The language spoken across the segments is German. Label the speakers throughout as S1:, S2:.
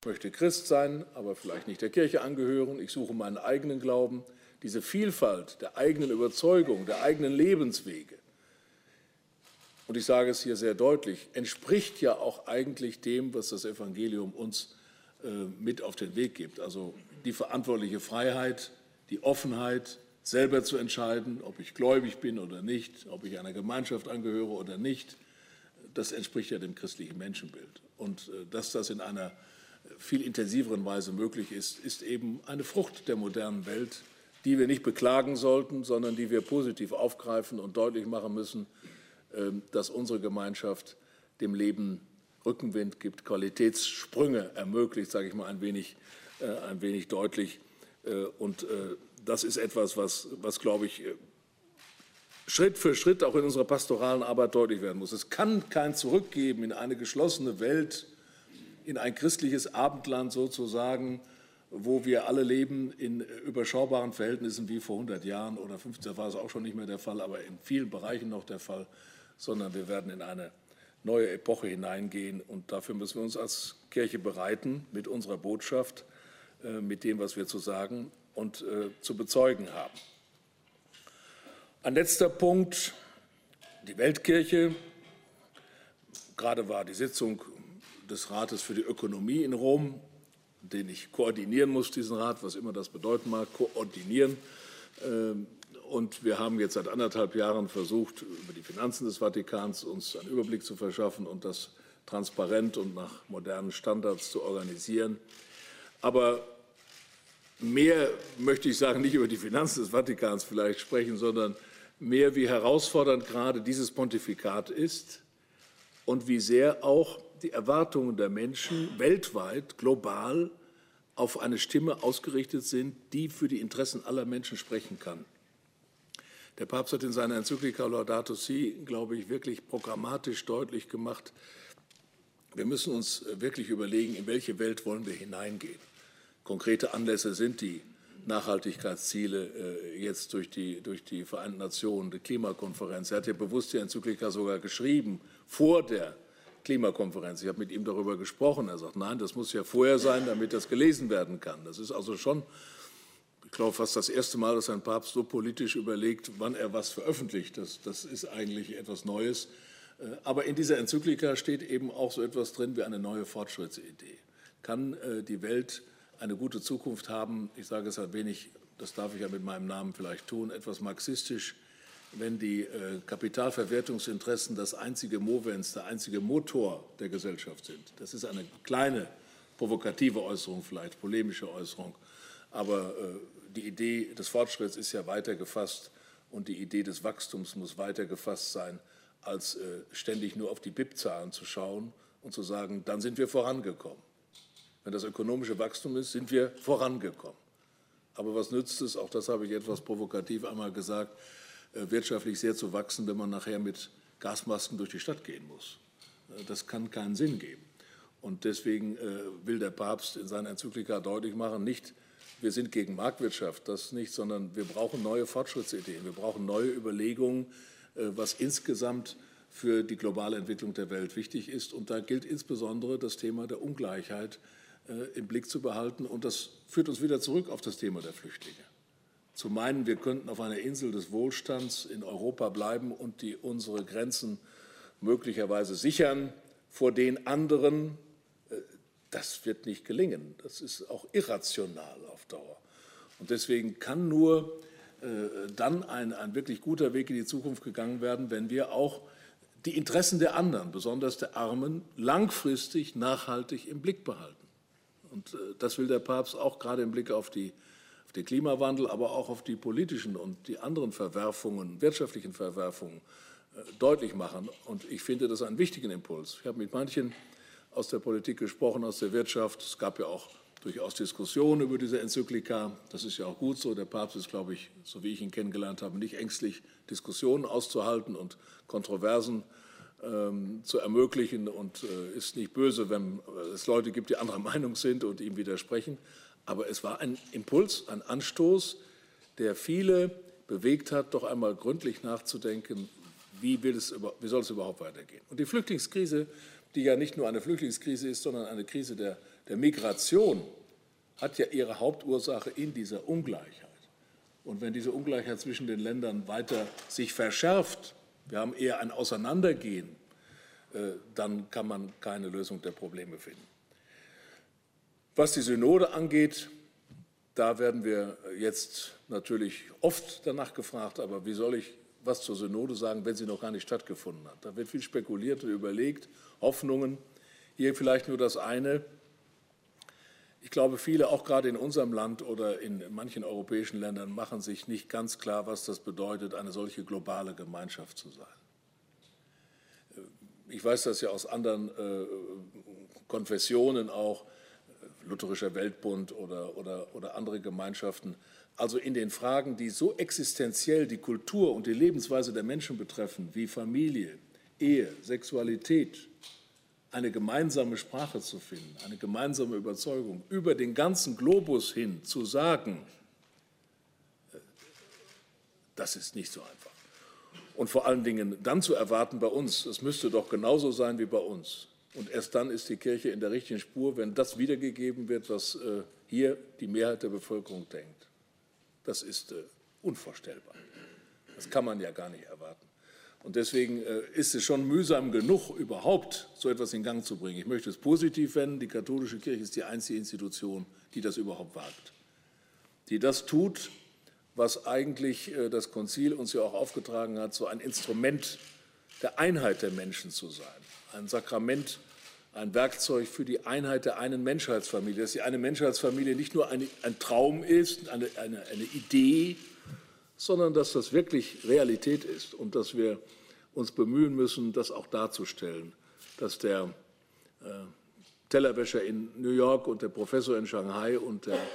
S1: möchte Christ sein, aber vielleicht nicht der Kirche angehören. Ich suche meinen eigenen Glauben. Diese Vielfalt der eigenen Überzeugung, der eigenen Lebenswege, und ich sage es hier sehr deutlich, entspricht ja auch eigentlich dem, was das Evangelium uns mit auf den Weg gibt. Also die verantwortliche Freiheit, die Offenheit, selber zu entscheiden, ob ich gläubig bin oder nicht, ob ich einer Gemeinschaft angehöre oder nicht. Das entspricht ja dem christlichen Menschenbild. Und dass das in einer viel intensiveren Weise möglich ist, ist eben eine Frucht der modernen Welt, die wir nicht beklagen sollten, sondern die wir positiv aufgreifen und deutlich machen müssen, dass unsere Gemeinschaft dem Leben Rückenwind gibt, Qualitätssprünge ermöglicht, sage ich mal ein wenig deutlich. Und das ist etwas, was glaube ich, Schritt für Schritt auch in unserer pastoralen Arbeit deutlich werden muss. Es kann kein Zurück geben in eine geschlossene Welt, in ein christliches Abendland sozusagen, wo wir alle leben in überschaubaren Verhältnissen wie vor 100 Jahren oder 50, da war es auch schon nicht mehr der Fall, aber in vielen Bereichen noch der Fall, sondern wir werden in eine neue Epoche hineingehen. Und dafür müssen wir uns als Kirche bereiten, mit unserer Botschaft, mit dem, was wir zu sagen und zu bezeugen haben. Ein letzter Punkt, die Weltkirche. Gerade war die Sitzung des Rates für die Ökonomie in Rom, den ich koordinieren muss, diesen Rat, was immer das bedeuten mag, koordinieren. Und wir haben jetzt seit 1,5 Jahren versucht, über die Finanzen des Vatikans uns einen Überblick zu verschaffen und das transparent und nach modernen Standards zu organisieren. Aber mehr möchte ich sagen, nicht über die Finanzen des Vatikans vielleicht sprechen, sondern mehr, wie herausfordernd gerade dieses Pontifikat ist und wie sehr auch die Erwartungen der Menschen weltweit, global, auf eine Stimme ausgerichtet sind, die für die Interessen aller Menschen sprechen kann. Der Papst hat in seiner Enzyklika Laudato Si, glaube ich, wirklich programmatisch deutlich gemacht, wir müssen uns wirklich überlegen, in welche Welt wollen wir hineingehen. Konkrete Anlässe sind die Nachhaltigkeitsziele jetzt durch die Vereinten Nationen, die Klimakonferenz. Er hat ja bewusst die Enzyklika sogar geschrieben, vor der Klimakonferenz. Ich habe mit ihm darüber gesprochen. Er sagt, nein, das muss ja vorher sein, damit das gelesen werden kann. Das ist also schon, ich glaube, fast das erste Mal, dass ein Papst so politisch überlegt, wann er was veröffentlicht. Das ist eigentlich etwas Neues. Aber in dieser Enzyklika steht eben auch so etwas drin wie eine neue Fortschrittsidee. Kann die Welt eine gute Zukunft haben? Ich sage es ein wenig, das darf ich ja mit meinem Namen vielleicht tun, etwas marxistisch, wenn die Kapitalverwertungsinteressen das einzige Movens, der einzige Motor der Gesellschaft sind. Das ist eine kleine, provokative Äußerung, vielleicht polemische Äußerung, aber die Idee des Fortschritts ist ja weiter gefasst und die Idee des Wachstums muss weiter gefasst sein, als ständig nur auf die BIP-Zahlen zu schauen und zu sagen, dann sind wir vorangekommen. Wenn das ökonomische Wachstum ist, sind wir vorangekommen. Aber was nützt es, auch das habe ich etwas provokativ einmal gesagt, wirtschaftlich sehr zu wachsen, wenn man nachher mit Gasmasken durch die Stadt gehen muss. Das kann keinen Sinn geben. Und deswegen will der Papst in seiner Enzyklika deutlich machen, nicht, wir sind gegen Marktwirtschaft, das nicht, sondern wir brauchen neue Fortschrittsideen, wir brauchen neue Überlegungen, was insgesamt für die globale Entwicklung der Welt wichtig ist. Und da gilt insbesondere das Thema der Ungleichheit im Blick zu behalten. Und das führt uns wieder zurück auf das Thema der Flüchtlinge. Zu meinen, wir könnten auf einer Insel des Wohlstands in Europa bleiben und unsere Grenzen möglicherweise sichern vor den anderen, das wird nicht gelingen. Das ist auch irrational auf Dauer. Und deswegen kann nur dann ein wirklich guter Weg in die Zukunft gegangen werden, wenn wir auch die Interessen der anderen, besonders der Armen, langfristig, nachhaltig im Blick behalten. Und das will der Papst auch gerade im Blick auf den Klimawandel, aber auch auf die politischen und die anderen Verwerfungen, wirtschaftlichen Verwerfungen deutlich machen. Und ich finde das einen wichtigen Impuls. Ich habe mit manchen aus der Politik gesprochen, aus der Wirtschaft. Es gab ja auch durchaus Diskussionen über diese Enzyklika. Das ist ja auch gut so. Der Papst ist, glaube ich, so wie ich ihn kennengelernt habe, nicht ängstlich, Diskussionen auszuhalten und Kontroversen zu ermöglichen und ist nicht böse, wenn es Leute gibt, die anderer Meinung sind und ihm widersprechen. Aber es war ein Impuls, ein Anstoß, der viele bewegt hat, doch einmal gründlich nachzudenken, wie soll es überhaupt weitergehen. Und die Flüchtlingskrise, die ja nicht nur eine Flüchtlingskrise ist, sondern eine Krise der der Migration hat ja ihre Hauptursache in dieser Ungleichheit. Und wenn diese Ungleichheit zwischen den Ländern weiter sich verschärft, wir haben eher ein Auseinandergehen, dann kann man keine Lösung der Probleme finden. Was die Synode angeht, da werden wir jetzt natürlich oft danach gefragt, aber wie soll ich was zur Synode sagen, wenn sie noch gar nicht stattgefunden hat? Da wird viel spekuliert und überlegt, Hoffnungen. Hier vielleicht nur das eine. Ich glaube, viele, auch gerade in unserem Land oder in manchen europäischen Ländern, machen sich nicht ganz klar, was das bedeutet, eine solche globale Gemeinschaft zu sein. Ich weiß das ja aus anderen Konfessionen auch, Lutherischer Weltbund oder andere Gemeinschaften. Also in den Fragen, die so existenziell die Kultur und die Lebensweise der Menschen betreffen, wie Familie, Ehe, Sexualität, eine gemeinsame Sprache zu finden, eine gemeinsame Überzeugung, über den ganzen Globus hin zu sagen, das ist nicht so einfach. Und vor allen Dingen dann zu erwarten bei uns, es müsste doch genauso sein wie bei uns. Und erst dann ist die Kirche in der richtigen Spur, wenn das wiedergegeben wird, was hier die Mehrheit der Bevölkerung denkt. Das ist unvorstellbar. Das kann man ja gar nicht erwarten. Und deswegen ist es schon mühsam genug, überhaupt so etwas in Gang zu bringen. Ich möchte es positiv wenden. Die katholische Kirche ist die einzige Institution, die das überhaupt wagt. Die das tut, was eigentlich das Konzil uns ja auch aufgetragen hat, so ein Instrument der Einheit der Menschen zu sein. Ein Sakrament, ein Werkzeug für die Einheit der einen Menschheitsfamilie. Dass die eine Menschheitsfamilie nicht nur ein Traum ist, eine Idee, sondern dass das wirklich Realität ist und dass wir uns bemühen müssen, das auch darzustellen, dass der Tellerwäscher in New York und der Professor in Shanghai und der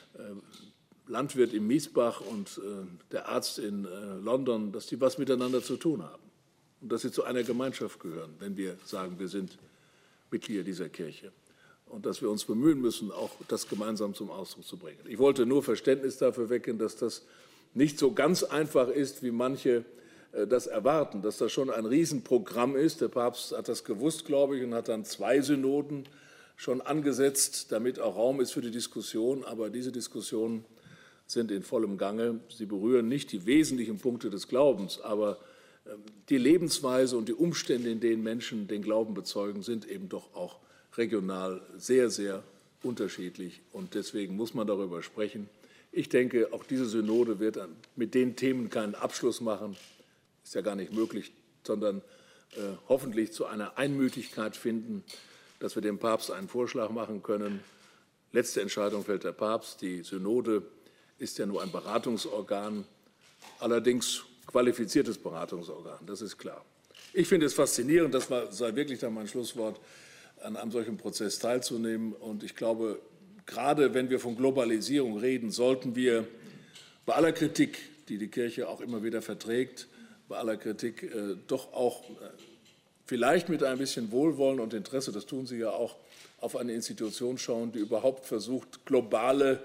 S1: Landwirt in Miesbach und der Arzt in London, dass die was miteinander zu tun haben und dass sie zu einer Gemeinschaft gehören, wenn wir sagen, wir sind Mitglieder dieser Kirche. Und dass wir uns bemühen müssen, auch das gemeinsam zum Ausdruck zu bringen. Ich wollte nur Verständnis dafür wecken, dass das nicht so ganz einfach ist, wie manche das erwarten, dass das schon ein Riesenprogramm ist. Der Papst hat das gewusst, glaube ich, und hat dann 2 Synoden schon angesetzt, damit auch Raum ist für die Diskussion. Aber diese Diskussionen sind in vollem Gange. Sie berühren nicht die wesentlichen Punkte des Glaubens, aber die Lebensweise und die Umstände, in denen Menschen den Glauben bezeugen, sind eben doch auch regional sehr, sehr unterschiedlich. Und deswegen muss man darüber sprechen. Ich denke, auch diese Synode wird mit den Themen keinen Abschluss machen, ist ja gar nicht möglich, sondern hoffentlich zu einer Einmütigkeit finden, dass wir dem Papst einen Vorschlag machen können. Letzte Entscheidung fällt der Papst. Die Synode ist ja nur ein Beratungsorgan, allerdings qualifiziertes Beratungsorgan, das ist klar. Ich finde es faszinierend, das sei wirklich dann mein Schlusswort, an einem solchen Prozess teilzunehmen. Und ich glaube, gerade wenn wir von Globalisierung reden, sollten wir bei aller Kritik, die die Kirche auch immer wieder verträgt, bei aller Kritik doch auch vielleicht mit ein bisschen Wohlwollen und Interesse, das tun Sie ja auch, auf eine Institution schauen, die überhaupt versucht, globale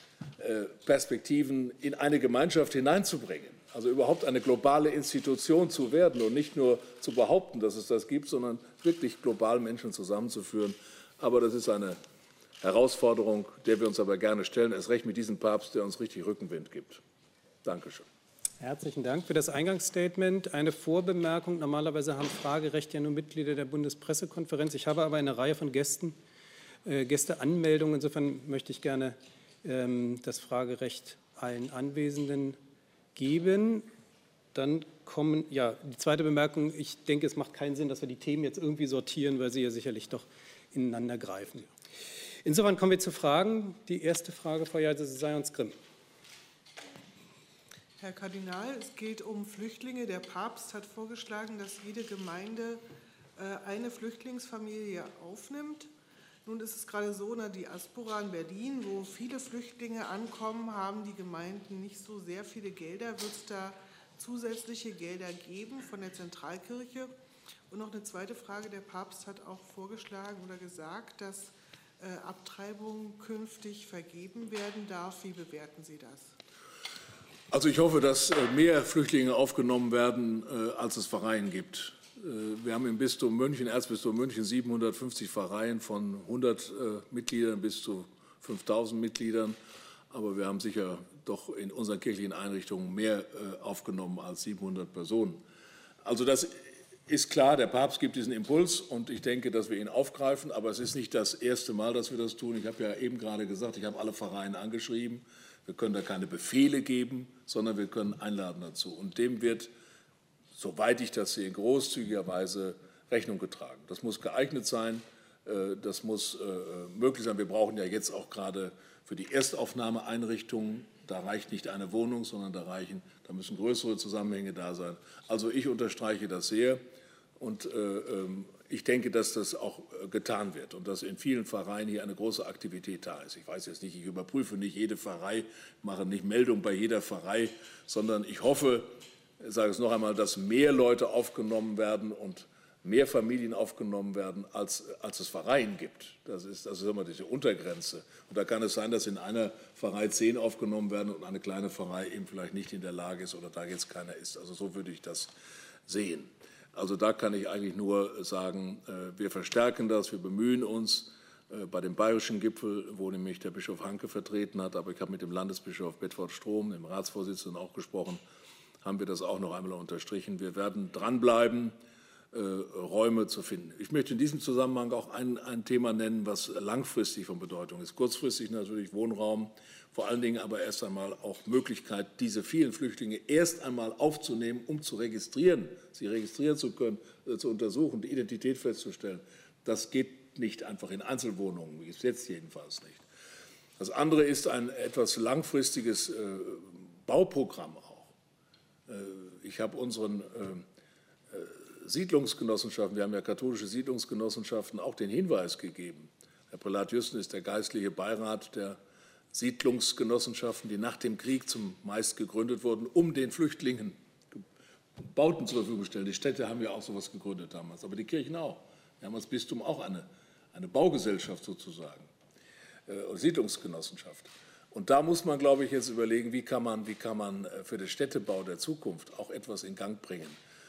S1: Perspektiven in eine Gemeinschaft hineinzubringen. Also überhaupt eine globale Institution zu werden und nicht nur zu behaupten, dass es das gibt, sondern wirklich global Menschen zusammenzuführen. Aber das ist eine Herausforderung, der wir uns aber gerne stellen, erst recht mit diesem Papst, der uns richtig Rückenwind gibt. Dankeschön.
S2: Herzlichen Dank für das Eingangsstatement. Eine Vorbemerkung. Normalerweise haben Fragerecht ja nur Mitglieder der Bundespressekonferenz. Ich habe aber eine Reihe von Gästeanmeldungen. Insofern möchte ich gerne das Fragerecht allen Anwesenden geben. Dann kommen, ja, die zweite Bemerkung. Ich denke, es macht keinen Sinn, dass wir die Themen jetzt irgendwie sortieren, weil sie ja sicherlich doch ineinander greifen. Insofern kommen wir zu Fragen. Die erste Frage, Frau Sayons-Grimm.
S3: Herr Kardinal, es geht um Flüchtlinge. Der Papst hat vorgeschlagen, dass jede Gemeinde eine Flüchtlingsfamilie aufnimmt. Nun ist es gerade so, in der Diaspora in Berlin, wo viele Flüchtlinge ankommen, haben die Gemeinden nicht so sehr viele Gelder. Wird es da zusätzliche Gelder geben von der Zentralkirche? Und noch eine zweite Frage. Der Papst hat auch vorgeschlagen oder gesagt, dass Abtreibung künftig vergeben werden darf. Wie bewerten Sie das?
S1: Also ich hoffe, dass mehr Flüchtlinge aufgenommen werden, als es Pfarreien gibt. Wir haben im Bistum München, Erzbistum München, 750 Pfarreien von 100 Mitgliedern bis zu 5000 Mitgliedern. Aber wir haben sicher doch in unseren kirchlichen Einrichtungen mehr aufgenommen als 700 Personen. Also das ist klar, der Papst gibt diesen Impuls und ich denke, dass wir ihn aufgreifen. Aber es ist nicht das erste Mal, dass wir das tun. Ich habe ja eben gerade gesagt, ich habe alle Pfarreien angeschrieben. Wir können da keine Befehle geben, sondern wir können einladen dazu. Und dem wird, soweit ich das sehe, großzügigerweise Rechnung getragen. Das muss geeignet sein, das muss möglich sein. Wir brauchen ja jetzt auch gerade für die Erstaufnahmeeinrichtungen, da reicht nicht eine Wohnung, sondern da müssen größere Zusammenhänge da sein. Also ich unterstreiche das sehr und ich denke, dass das auch getan wird und dass in vielen Pfarreien hier eine große Aktivität da ist. Ich weiß jetzt nicht, ich überprüfe nicht jede Pfarrei, mache nicht Meldung bei jeder Pfarrei, sondern ich hoffe, ich sage es noch einmal, dass mehr Leute aufgenommen werden und mehr Familien aufgenommen werden, als es Pfarreien gibt. Das ist immer diese Untergrenze. Und da kann es sein, dass in einer Pfarrei 10 aufgenommen werden und eine kleine Pfarrei eben vielleicht nicht in der Lage ist oder da jetzt keiner ist. Also so würde ich das sehen. Also da kann ich eigentlich nur sagen, wir verstärken das, wir bemühen uns bei dem bayerischen Gipfel, wo nämlich der Bischof Hanke vertreten hat, aber ich habe mit dem Landesbischof Bedford-Strom, dem Ratsvorsitzenden, auch gesprochen, haben wir das auch noch einmal unterstrichen. Wir werden dranbleiben, Räume zu finden. Ich möchte in diesem Zusammenhang auch ein Thema nennen, was langfristig von Bedeutung ist. Kurzfristig natürlich Wohnraum, vor allen Dingen aber erst einmal auch Möglichkeit, diese vielen Flüchtlinge erst einmal aufzunehmen, um zu registrieren, sie registrieren zu können, zu untersuchen, die Identität festzustellen. Das geht nicht einfach in Einzelwohnungen, wie es jetzt jedenfalls nicht. Das andere ist ein etwas langfristiges Bauprogramm auch. Ich habe unseren Siedlungsgenossenschaften, wir haben ja katholische Siedlungsgenossenschaften, auch den Hinweis gegeben. Herr Prälat Jüsten ist der geistliche Beirat der Siedlungsgenossenschaften, die nach dem Krieg zumeist gegründet wurden, um den Flüchtlingen Bauten zur Verfügung zu stellen. Die Städte haben ja auch sowas gegründet damals, aber die Kirchen auch. Wir haben als Bistum auch eine Baugesellschaft sozusagen, Siedlungsgenossenschaft. Und da muss man, glaube ich, jetzt überlegen, wie kann man für den Städtebau der Zukunft auch etwas in Gang bringen.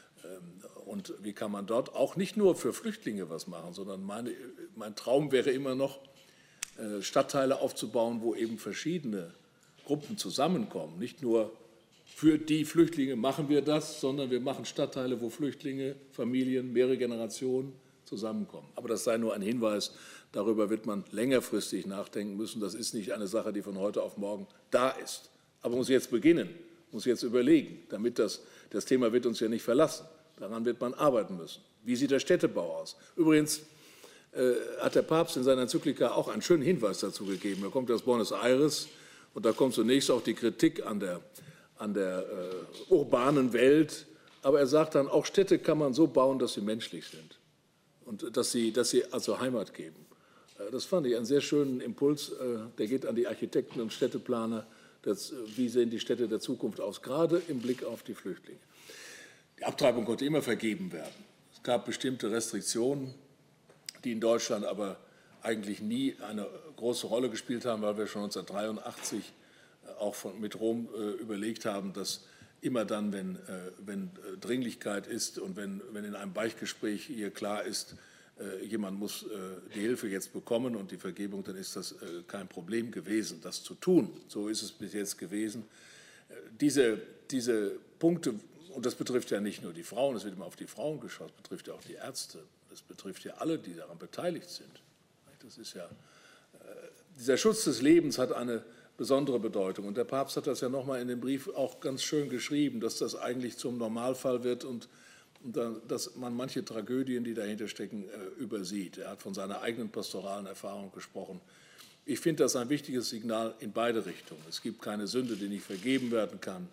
S1: Und wie kann man dort auch nicht nur für Flüchtlinge was machen, sondern mein Traum wäre immer noch, Stadtteile aufzubauen, wo eben verschiedene Gruppen zusammenkommen. Nicht nur für die Flüchtlinge machen wir das, sondern wir machen Stadtteile, wo Flüchtlinge, Familien, mehrere Generationen zusammenkommen. Aber das sei nur ein Hinweis, darüber wird man längerfristig nachdenken müssen. Das ist nicht eine Sache, die von heute auf morgen da ist. Aber man muss jetzt beginnen, muss jetzt überlegen, damit das Thema wird uns ja nicht verlassen. Daran wird man arbeiten müssen. Wie sieht der Städtebau aus? Übrigens hat der Papst in seiner Enzyklika auch einen schönen Hinweis dazu gegeben. Er kommt aus Buenos Aires und da kommt zunächst auch die Kritik an der urbanen Welt. Aber er sagt dann, auch Städte kann man so bauen, dass sie menschlich sind und dass sie also Heimat geben. Das fand ich einen sehr schönen Impuls. Der geht an die Architekten und Städteplaner. Wie sehen die Städte der Zukunft aus, gerade im Blick auf die Flüchtlinge. Die Abtreibung konnte immer vergeben werden. Es gab bestimmte Restriktionen, die in Deutschland aber eigentlich nie eine große Rolle gespielt haben, weil wir schon 1983 auch mit Rom überlegt haben, dass immer dann, wenn Dringlichkeit ist und wenn in einem Beichtgespräch hier klar ist, jemand muss die Hilfe jetzt bekommen und die Vergebung, dann ist das kein Problem gewesen, das zu tun. So ist es bis jetzt gewesen. Diese Punkte, und das betrifft ja nicht nur die Frauen, es wird immer auf die Frauen geschaut, es betrifft ja auch die Ärzte, es betrifft ja alle, die daran beteiligt sind. Das ist ja, dieser Schutz des Lebens hat eine besondere Bedeutung. Und der Papst hat das ja nochmal in dem Brief auch ganz schön geschrieben, dass das eigentlich zum Normalfall wird und dass man manche Tragödien, die dahinter stecken, übersieht. Er hat von seiner eigenen pastoralen Erfahrung gesprochen. Ich finde das ein wichtiges Signal in beide Richtungen. Es gibt keine Sünde, die nicht vergeben werden kann.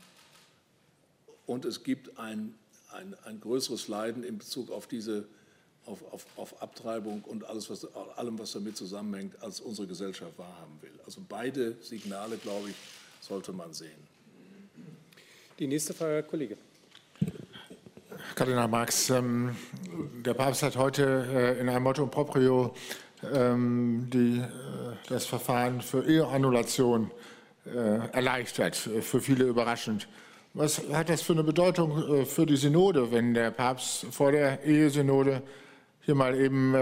S1: Und es gibt ein größeres Leiden in Bezug auf auf Abtreibung und allem, was damit zusammenhängt, als unsere Gesellschaft wahrhaben will. Also beide Signale, glaube ich, sollte man sehen.
S2: Die nächste Frage, Herr Kollege.
S4: Kardinal Marx, der Papst hat heute in einem Motto proprio das Verfahren für Eheannulation erleichtert, für viele überraschend. Was hat das für eine Bedeutung für die Synode, wenn der Papst vor der Ehesynode hier mal eben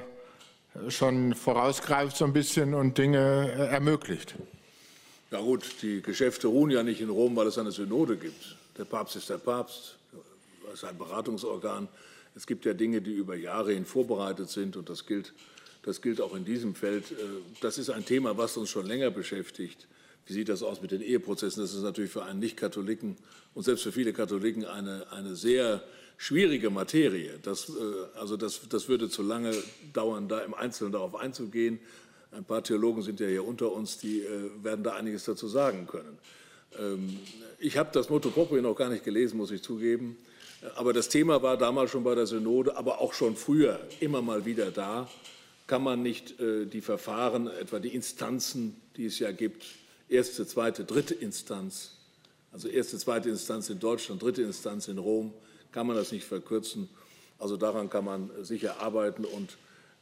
S4: schon vorausgreift so ein bisschen und Dinge ermöglicht?
S1: Ja gut, die Geschäfte ruhen ja nicht in Rom, weil es eine Synode gibt. Der Papst ist der Papst, ist ein Beratungsorgan. Es gibt ja Dinge, die über Jahre hin vorbereitet sind, und das gilt auch in diesem Feld. Das ist ein Thema, was uns schon länger beschäftigt. Wie sieht das aus mit den Eheprozessen? Das ist natürlich für einen Nicht-Katholiken und selbst für viele Katholiken eine sehr schwierige Materie. Das würde zu lange dauern, da im Einzelnen darauf einzugehen. Ein paar Theologen sind ja hier unter uns, die werden da einiges dazu sagen können. Ich habe das Motu Proprio noch gar nicht gelesen, muss ich zugeben. Aber das Thema war damals schon bei der Synode, aber auch schon früher immer mal wieder da. Kann man nicht die Verfahren, etwa die Instanzen, die es ja gibt, erste, zweite, dritte Instanz, also erste, zweite Instanz in Deutschland, dritte Instanz in Rom, kann man das nicht verkürzen? Also daran kann man sicher arbeiten, und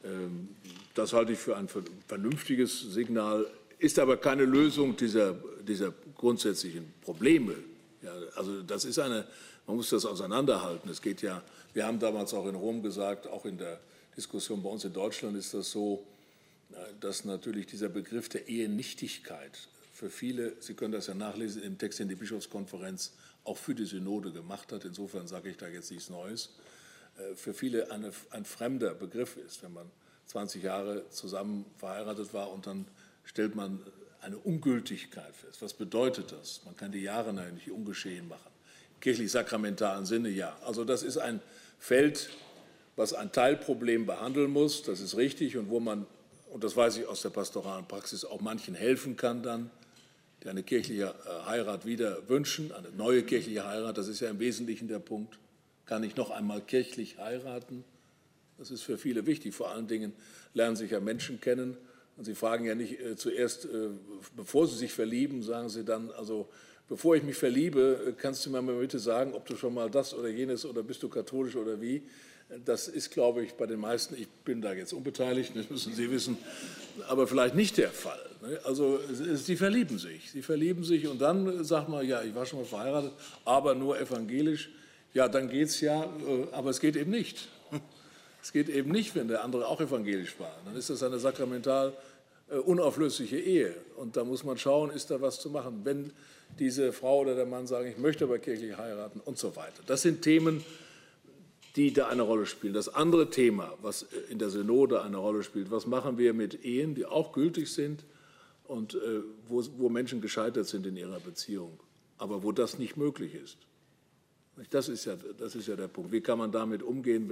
S1: das halte ich für ein vernünftiges Signal, ist aber keine Lösung dieser grundsätzlichen Probleme. Ja, also das ist man muss das auseinanderhalten. Es geht ja, wir haben damals auch in Rom gesagt, auch in der Diskussion bei uns in Deutschland ist das so, dass natürlich dieser Begriff der Ehenichtigkeit für viele, Sie können das ja nachlesen im Text, den die Bischofskonferenz auch für die Synode gemacht hat, insofern sage ich da jetzt nichts Neues, für viele ein fremder Begriff ist, wenn man 20 Jahre zusammen verheiratet war und dann stellt man eine Ungültigkeit fest. Was bedeutet das? Man kann die Jahre nicht ungeschehen machen. Im kirchlich-sakramentalen Sinne ja. Also das ist ein Feld, was ein Teilproblem behandeln muss, das ist richtig, und wo man, und das weiß ich aus der pastoralen Praxis, auch manchen helfen kann dann, die eine kirchliche Heirat wieder wünschen, eine neue kirchliche Heirat, das ist ja im Wesentlichen der Punkt. Kann ich noch einmal kirchlich heiraten? Das ist für viele wichtig. Vor allen Dingen lernen sich ja Menschen kennen, und sie fragen ja nicht zuerst, bevor sie sich verlieben, sagen sie dann, also bevor ich mich verliebe, kannst du mir mal bitte sagen, ob du schon mal das oder jenes, oder bist du katholisch oder wie? Das ist, glaube ich, bei den meisten, ich bin da jetzt unbeteiligt, das müssen Sie wissen, aber vielleicht nicht der Fall. Also sie verlieben sich und dann sagt man, ja, ich war schon mal verheiratet, aber nur evangelisch. Ja, dann geht es ja, aber es geht eben nicht. Es geht eben nicht, wenn der andere auch evangelisch war. Dann ist das eine sakramental unauflösliche Ehe. Und da muss man schauen, ist da was zu machen. Wenn diese Frau oder der Mann sagen, ich möchte aber kirchlich heiraten und so weiter. Das sind Themen, die da eine Rolle spielen. Das andere Thema, was in der Synode eine Rolle spielt, was machen wir mit Ehen, die auch gültig sind und wo Menschen gescheitert sind in ihrer Beziehung, aber wo das nicht möglich ist. Das ist ja der Punkt. Wie kann man damit umgehen,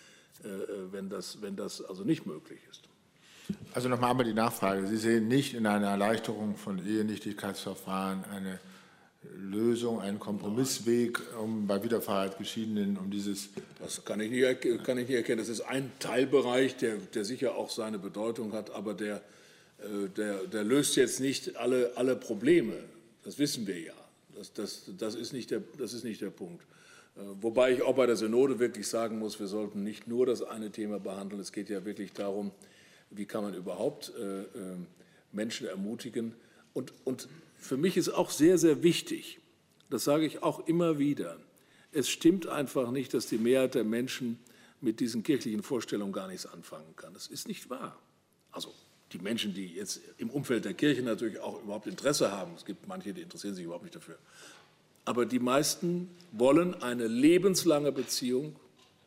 S1: wenn das also nicht möglich ist?
S4: Also nochmal einmal die Nachfrage. Sie sehen nicht in einer Erleichterung von Ehenichtigkeitsverfahren eine Lösung, einen Kompromissweg, um bei Wiederverheirat Geschiedenen dieses...
S1: Das kann ich nicht erkennen. Das ist ein Teilbereich, der sicher auch seine Bedeutung hat, aber der löst jetzt nicht alle Probleme. Das wissen wir ja. Das ist nicht der Punkt. Wobei ich auch bei der Synode wirklich sagen muss, wir sollten nicht nur das eine Thema behandeln. Es geht ja wirklich darum, wie kann man überhaupt Menschen ermutigen. Und für mich ist auch sehr, sehr wichtig, das sage ich auch immer wieder, es stimmt einfach nicht, dass die Mehrheit der Menschen mit diesen kirchlichen Vorstellungen gar nichts anfangen kann. Das ist nicht wahr. Also die Menschen, die jetzt im Umfeld der Kirche natürlich auch überhaupt Interesse haben, es gibt manche, die interessieren sich überhaupt nicht dafür, aber die meisten wollen eine lebenslange Beziehung.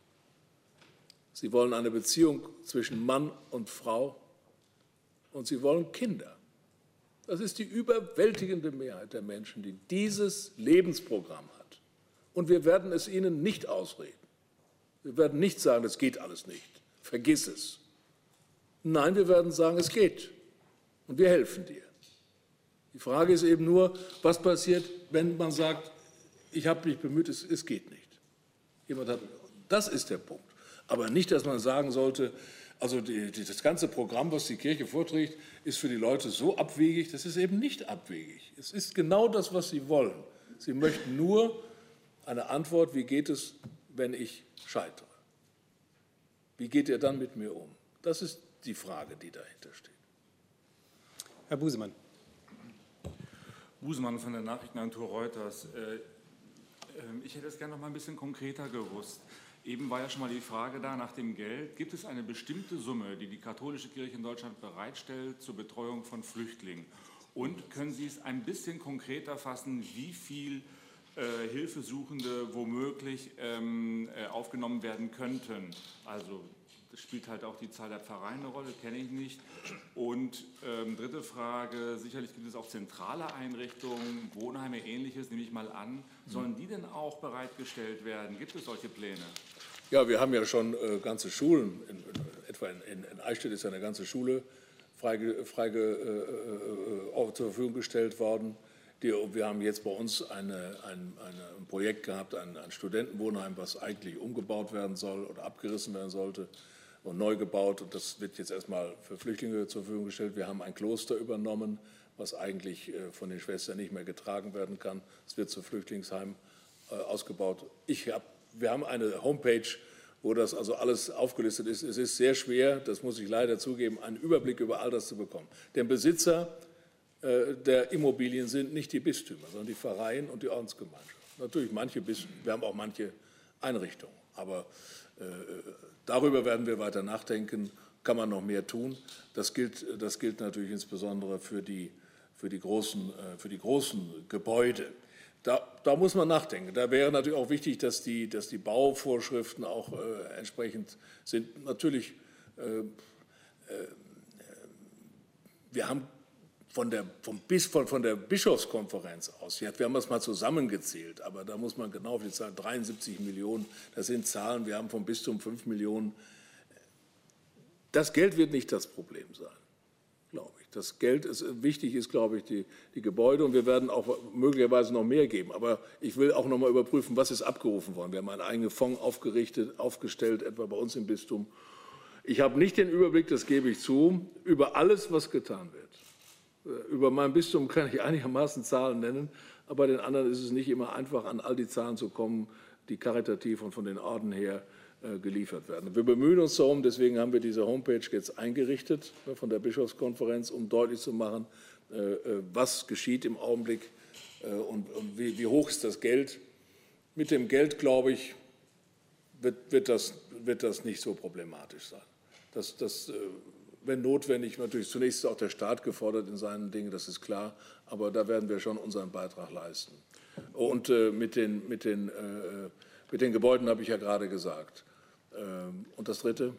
S1: Sie wollen eine Beziehung zwischen Mann und Frau und sie wollen Kinder. Das ist die überwältigende Mehrheit der Menschen, die dieses Lebensprogramm hat. Und wir werden es ihnen nicht ausreden. Wir werden nicht sagen, das geht alles nicht. Vergiss es. Nein, wir werden sagen, es geht. Und wir helfen dir. Die Frage ist eben nur, was passiert, wenn man sagt, ich habe mich bemüht, es geht nicht. Das ist der Punkt. Aber nicht, dass man sagen sollte, also das ganze Programm, was die Kirche vorträgt, ist für die Leute so abwegig. Das ist eben nicht abwegig. Es ist genau das, was sie wollen. Sie möchten nur eine Antwort, wie geht es, wenn ich scheitere? Wie geht ihr dann mit mir um? Das ist die Frage, die dahinter steht.
S2: Herr Busemann.
S5: Busemann von der Nachrichtenagentur Reuters. Ich hätte es gerne noch mal ein bisschen konkreter gewusst. Eben war ja schon mal die Frage da nach dem Geld. Gibt es eine bestimmte Summe, die die katholische Kirche in Deutschland bereitstellt zur Betreuung von Flüchtlingen? Und können Sie es ein bisschen konkreter fassen, wie viel Hilfesuchende womöglich aufgenommen werden könnten? Also das spielt halt auch die Zahl der Pfarreien eine Rolle, kenne ich nicht. Und dritte Frage, sicherlich gibt es auch zentrale Einrichtungen, Wohnheime, Ähnliches, nehme ich mal an. Sollen die denn auch bereitgestellt werden? Gibt es solche Pläne?
S1: Ja, wir haben ja schon ganze Schulen, etwa in Eichstätt ist ja eine ganze Schule zur Verfügung gestellt worden. Wir haben jetzt bei uns ein Projekt gehabt, ein Studentenwohnheim, was eigentlich umgebaut werden soll oder abgerissen werden sollte und neu gebaut. Und das wird jetzt erstmal für Flüchtlinge zur Verfügung gestellt. Wir haben ein Kloster übernommen, was eigentlich von den Schwestern nicht mehr getragen werden kann. Es wird zu Flüchtlingsheim ausgebaut. Wir haben eine Homepage, wo das also alles aufgelistet ist. Es ist sehr schwer, das muss ich leider zugeben, einen Überblick über all das zu bekommen. Denn Besitzer der Immobilien sind nicht die Bistümer, sondern die Pfarreien und die Ordensgemeinschaften. Natürlich wir haben auch manche Einrichtungen, aber darüber werden wir weiter nachdenken, kann man noch mehr tun. Das gilt natürlich insbesondere für die großen Gebäude. Da muss man nachdenken. Da wäre natürlich auch wichtig, dass die Bauvorschriften auch entsprechend sind. Natürlich, wir haben von der Bischofskonferenz aus, wir haben das mal zusammengezählt, aber da muss man genau auf die Zahl 73 Millionen, das sind Zahlen, wir haben vom Bistum 5 Millionen. Das Geld wird nicht das Problem sein, glaube ich. Das Geld wichtig ist, glaube ich, die Gebäude, und wir werden auch möglicherweise noch mehr geben. Aber ich will auch noch mal überprüfen, was ist abgerufen worden. Wir haben einen eigenen Fonds aufgestellt, etwa bei uns im Bistum. Ich habe nicht den Überblick, das gebe ich zu, über alles, was getan wird. Über mein Bistum kann ich einigermaßen Zahlen nennen, aber den anderen ist es nicht immer einfach, an all die Zahlen zu kommen, die karitativ und von den Orden her geliefert werden. Wir bemühen uns darum, deswegen haben wir diese Homepage jetzt eingerichtet von der Bischofskonferenz, um deutlich zu machen, was geschieht im Augenblick und wie hoch ist das Geld. Mit dem Geld, glaube ich, wird das nicht so problematisch sein. Wenn notwendig, natürlich zunächst ist auch der Staat gefordert in seinen Dingen, das ist klar, aber da werden wir schon unseren Beitrag leisten. Und mit den Gebäuden habe ich ja gerade gesagt. Und das Dritte?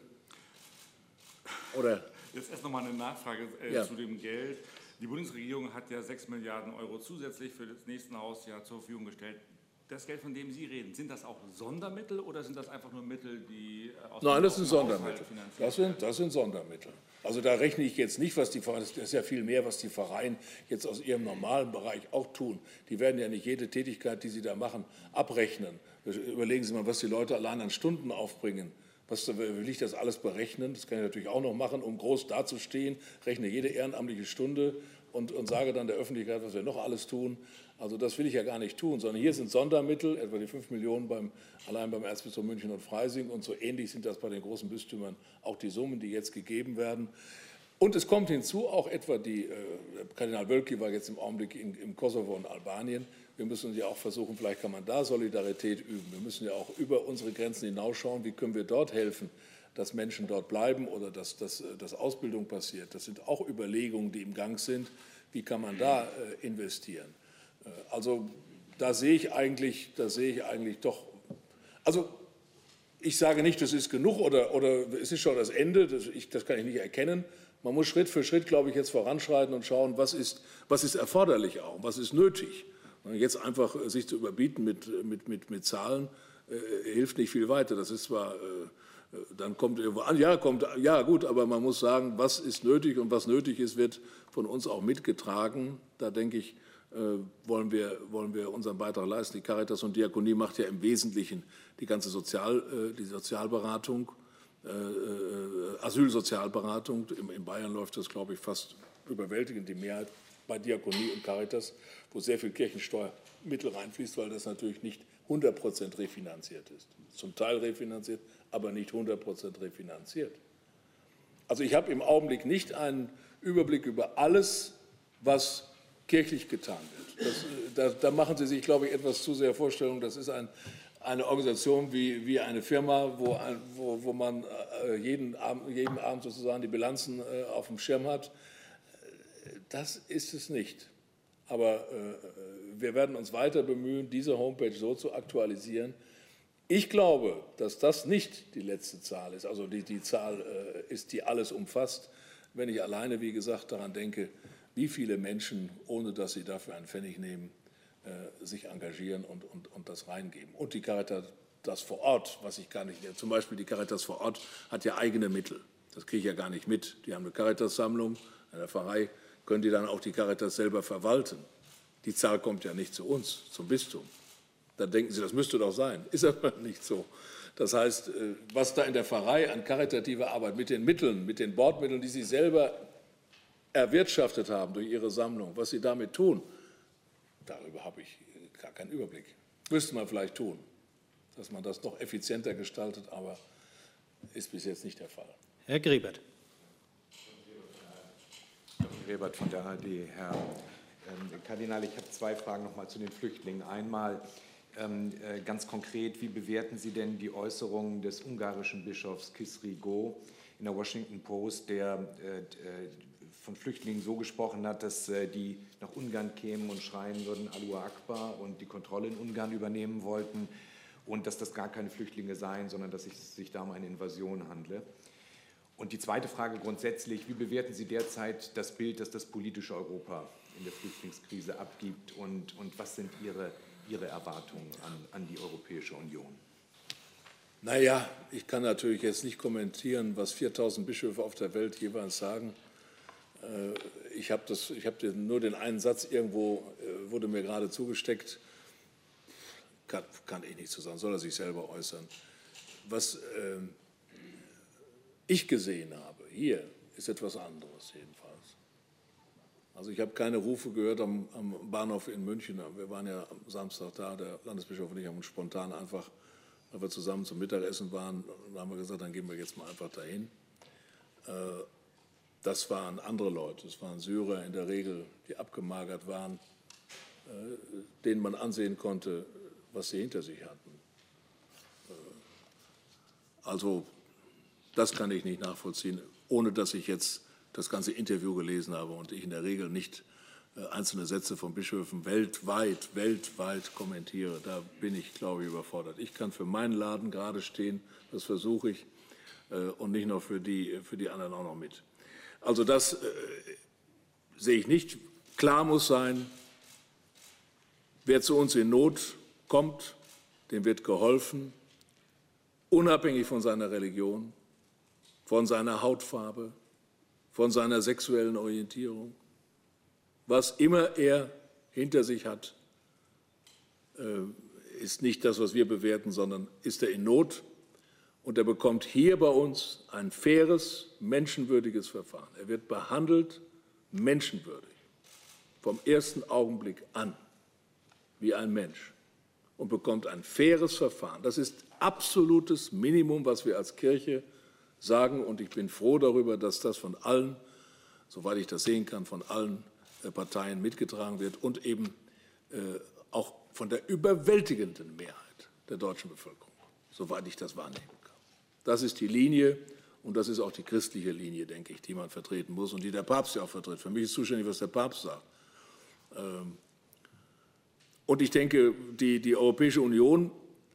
S1: Oder?
S5: Jetzt erst noch mal eine Nachfrage zu dem Geld. Die Bundesregierung hat ja 6 Milliarden Euro zusätzlich für das nächste Hausjahr zur Verfügung gestellt. Das Geld, von dem Sie reden, sind das auch Sondermittel oder sind das einfach nur Mittel, die aus
S1: Nein, das sind
S5: Sondermittel
S1: Sondermittel. Das sind Sondermittel. Also da rechne ich jetzt nicht, das ist ja viel mehr, was die Pfarreien jetzt aus ihrem normalen Bereich auch tun. Die werden ja nicht jede Tätigkeit, die sie da machen, abrechnen. Überlegen Sie mal, was die Leute allein an Stunden aufbringen. Will ich das alles berechnen? Das kann ich natürlich auch noch machen, um groß dazustehen, rechne jede ehrenamtliche Stunde und sage dann der Öffentlichkeit, was wir noch alles tun. Also das will ich ja gar nicht tun, sondern hier sind Sondermittel, etwa die 5 Millionen allein beim Erzbistum München und Freising, und so ähnlich sind das bei den großen Bistümern auch die Summen, die jetzt gegeben werden. Und es kommt hinzu auch etwa Kardinal Wölki war jetzt im Augenblick im Kosovo und Albanien. Wir müssen ja auch versuchen, vielleicht kann man da Solidarität üben. Wir müssen ja auch über unsere Grenzen hinausschauen, wie können wir dort helfen, dass Menschen dort bleiben oder dass Ausbildung passiert. Das sind auch Überlegungen, die im Gang sind. Wie kann man da investieren? Also da sehe ich eigentlich doch, also ich sage nicht, das ist genug oder es ist schon das Ende, das kann ich nicht erkennen. Man muss Schritt für Schritt, glaube ich, jetzt voranschreiten und schauen, was ist erforderlich auch, was ist nötig. Jetzt einfach sich zu überbieten mit Zahlen hilft nicht viel weiter. Das ist zwar, dann kommt irgendwo an, ja gut, aber man muss sagen, was ist nötig und was nötig ist, wird von uns auch mitgetragen. Da denke ich, wollen wir unseren Beitrag leisten. Die Caritas und Diakonie macht ja im Wesentlichen die ganze Sozialberatung, Asylsozialberatung. In Bayern läuft das, glaube ich, fast überwältigend die Mehrheit bei Diakonie und Caritas, wo sehr viel Kirchensteuermittel reinfließt, weil das natürlich nicht 100% refinanziert ist. Zum Teil refinanziert, aber nicht 100% refinanziert. Also ich habe im Augenblick nicht einen Überblick über alles, was kirchlich getan wird. Da machen Sie sich, glaube ich, etwas zu sehr Vorstellungen. Das ist eine Organisation wie eine Firma, wo man jeden Abend sozusagen die Bilanzen auf dem Schirm hat. Das ist es nicht. Aber wir werden uns weiter bemühen, diese Homepage so zu aktualisieren. Ich glaube, dass das nicht die letzte Zahl ist, also die Zahl ist, die alles umfasst, wenn ich alleine, wie gesagt, daran denke, wie viele Menschen, ohne dass sie dafür einen Pfennig nehmen, sich engagieren und das reingeben. Und die Caritas vor Ort, was ich gar nicht, zum Beispiel die Caritas vor Ort hat ja eigene Mittel. Das kriege ich ja gar nicht mit. Die haben eine Caritas-Sammlung, eine Pfarrei, können die dann auch die Caritas selber verwalten. Die Zahl kommt ja nicht zu uns, zum Bistum. Dann denken Sie, das müsste doch sein. Ist aber nicht so. Das heißt, was da in der Pfarrei an karitativer Arbeit mit den Mitteln, mit den Bordmitteln, die Sie selber erwirtschaftet haben durch Ihre Sammlung, was Sie damit tun, darüber habe ich gar keinen Überblick. Müsste man vielleicht tun, dass man das noch effizienter gestaltet, aber ist bis jetzt nicht der Fall.
S2: Herr Grebert.
S6: Grebert von der ARD. Herr Kardinal, ich habe zwei Fragen noch mal zu den Flüchtlingen. Einmal ganz konkret, wie bewerten Sie denn die Äußerungen des ungarischen Bischofs Kisrigo in der Washington Post, der von Flüchtlingen so gesprochen hat, dass die nach Ungarn kämen und schreien würden, Allahu Akbar, und die Kontrolle in Ungarn übernehmen wollten und dass das gar keine Flüchtlinge seien, sondern dass es sich da um eine Invasion handle. Und die zweite Frage grundsätzlich, wie bewerten Sie derzeit das Bild, das das politische Europa in der Flüchtlingskrise abgibt und was sind Ihre Erwartungen an die Europäische Union?
S1: Naja, ich kann natürlich jetzt nicht kommentieren, was 4.000 Bischöfe auf der Welt jeweils sagen. Ich habe nur den einen Satz irgendwo, wurde mir gerade zugesteckt, kann ich nicht so sagen, soll er sich selber äußern. Was ich gesehen habe hier, ist etwas anderes jedenfalls. Also ich habe keine Rufe gehört am Bahnhof in München. Wir waren ja am Samstag da, der Landesbischof und ich haben uns spontan einfach, weil wir zusammen zum Mittagessen waren, da haben wir gesagt, dann gehen wir jetzt mal einfach dahin. Das waren andere Leute, das waren Syrer in der Regel, die abgemagert waren, denen man ansehen konnte, was sie hinter sich hatten. Also das kann ich nicht nachvollziehen, ohne dass ich jetzt das ganze Interview gelesen habe und ich in der Regel nicht einzelne Sätze von Bischöfen weltweit kommentiere. Da bin ich, glaube ich, überfordert. Ich kann für meinen Laden gerade stehen, das versuche ich, und nicht noch für die anderen auch noch mit. Also das sehe ich nicht. Klar muss sein, wer zu uns in Not kommt, dem wird geholfen, unabhängig von seiner Religion, von seiner Hautfarbe, von seiner sexuellen Orientierung. Was immer er hinter sich hat, ist nicht das, was wir bewerten, sondern ist er in Not. Und er bekommt hier bei uns ein faires, menschenwürdiges Verfahren. Er wird behandelt menschenwürdig, vom ersten Augenblick an, wie ein Mensch, und bekommt ein faires Verfahren. Das ist absolutes Minimum, was wir als Kirche sagen. Und ich bin froh darüber, dass das von allen, soweit ich das sehen kann, von allen Parteien mitgetragen wird und eben auch von der überwältigenden Mehrheit der deutschen Bevölkerung, soweit ich das wahrnehmen kann. Das ist die Linie und das ist auch die christliche Linie, denke ich, die man vertreten muss und die der Papst ja auch vertritt. Für mich ist zuständig, was der Papst sagt. Und ich denke, die Europäische Union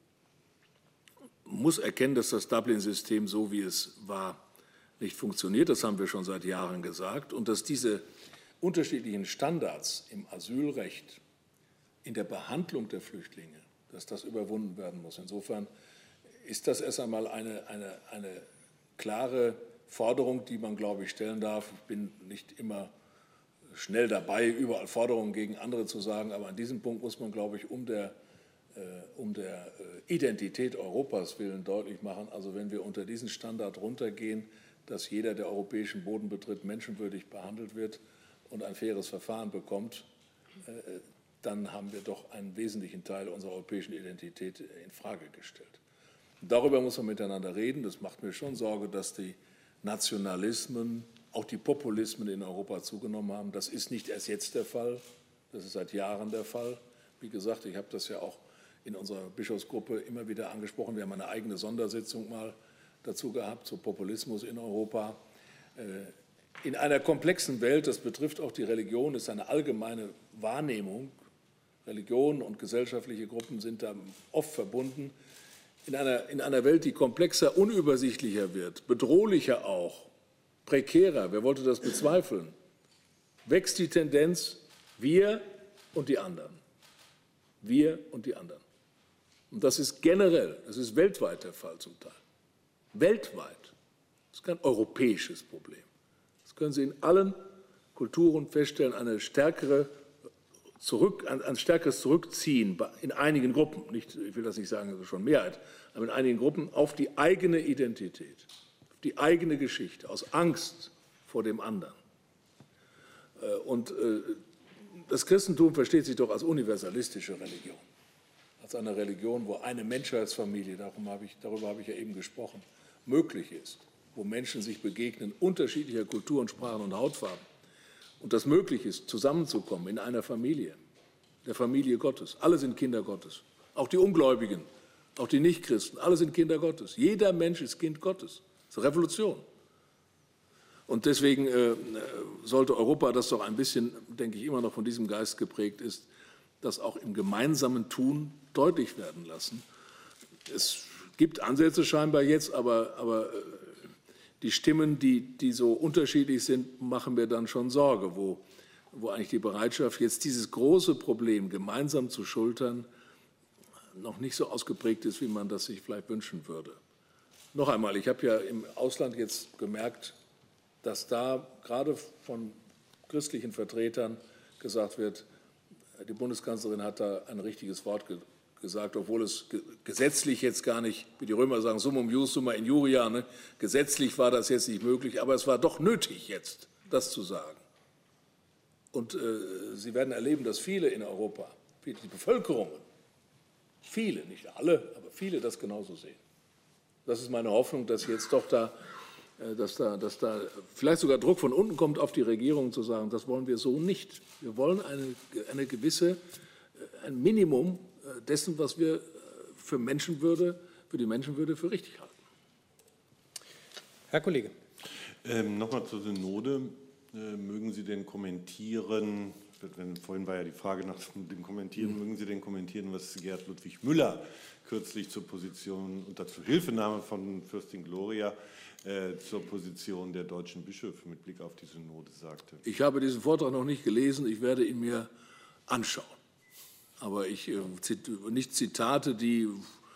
S1: muss erkennen, dass das Dublin-System, so wie es war, nicht funktioniert. Das haben wir schon seit Jahren gesagt. Und dass diese unterschiedlichen Standards im Asylrecht, in der Behandlung der Flüchtlinge, dass das überwunden werden muss. Insofern ist das erst einmal eine klare Forderung, die man, glaube ich, stellen darf. Ich bin nicht immer schnell dabei, überall Forderungen gegen andere zu sagen, aber an diesem Punkt muss man, glaube ich, um der Identität Europas willen deutlich machen, also wenn wir unter diesen Standard runtergehen, dass jeder, der europäischen Boden betritt, menschenwürdig behandelt wird und ein faires Verfahren bekommt, dann haben wir doch einen wesentlichen Teil unserer europäischen Identität in Frage gestellt. Darüber muss man miteinander reden. Das macht mir schon Sorge, dass die Nationalismen, auch die Populismen in Europa zugenommen haben. Das ist nicht erst jetzt der Fall. Das ist seit Jahren der Fall. Wie gesagt, ich habe das ja auch in unserer Bischofsgruppe immer wieder angesprochen. Wir haben eine eigene Sondersitzung mal dazu gehabt, zu Populismus in Europa. In einer komplexen Welt, das betrifft auch die Religion, ist eine allgemeine Wahrnehmung. Religion und gesellschaftliche Gruppen sind da oft verbunden. In einer Welt, die komplexer, unübersichtlicher wird, bedrohlicher auch, prekärer, wer wollte das bezweifeln, wächst die Tendenz, wir und die anderen. Wir und die anderen. Und das ist generell, das ist weltweit der Fall zum Teil. Weltweit. Das ist kein europäisches Problem. Das können Sie in allen Kulturen feststellen, ein stärkeres Zurückziehen in einigen Gruppen, nicht, ich will das nicht sagen, das ist schon Mehrheit, aber in einigen Gruppen auf die eigene Identität, auf die eigene Geschichte, aus Angst vor dem anderen. Und das Christentum versteht sich doch als universalistische Religion, als eine Religion, wo eine Menschheitsfamilie, darüber habe ich ja eben gesprochen, möglich ist, wo Menschen sich begegnen, unterschiedlicher Kulturen, Sprachen und Hautfarben. Und das möglich ist, zusammenzukommen in einer Familie, der Familie Gottes. Alle sind Kinder Gottes, auch die Ungläubigen, auch die Nichtchristen, alle sind Kinder Gottes. Jeder Mensch ist Kind Gottes. Das ist eine Revolution. Und deswegen sollte Europa, das doch ein bisschen, denke ich, immer noch von diesem Geist geprägt ist, das auch im gemeinsamen Tun deutlich werden lassen. Es gibt Ansätze scheinbar jetzt, aber die Stimmen, die so unterschiedlich sind, machen mir dann schon Sorge, wo eigentlich die Bereitschaft, jetzt dieses große Problem gemeinsam zu schultern, noch nicht so ausgeprägt ist, wie man das sich vielleicht wünschen würde. Noch einmal, ich habe ja im Ausland jetzt gemerkt, dass da gerade von christlichen Vertretern gesagt wird, die Bundeskanzlerin hat da ein richtiges Wort gesagt, obwohl es gesetzlich jetzt gar nicht, wie die Römer sagen, summum jus, summa injuria, ne? Gesetzlich war das jetzt nicht möglich, aber es war doch nötig jetzt, das zu sagen. Und Sie werden erleben, dass viele in Europa, die Bevölkerungen, viele, nicht alle, aber viele das genauso sehen. Das ist meine Hoffnung, dass jetzt doch dass da vielleicht sogar Druck von unten kommt auf die Regierung zu sagen, das wollen wir so nicht. Wir wollen ein Minimum dessen, was wir für die Menschenwürde für richtig halten.
S2: Herr Kollege.
S7: Nochmal zur Synode. Mögen Sie denn kommentieren, vorhin war ja die Frage nach dem Kommentieren, mögen Sie denn kommentieren, was Gerd Ludwig Müller kürzlich zur Position unter Zuhilfenahme von Fürstin Gloria zur Position der deutschen Bischöfe mit Blick auf die Synode sagte?
S1: Ich habe diesen Vortrag noch nicht gelesen, ich werde ihn mir anschauen. Aber nicht Zitate, die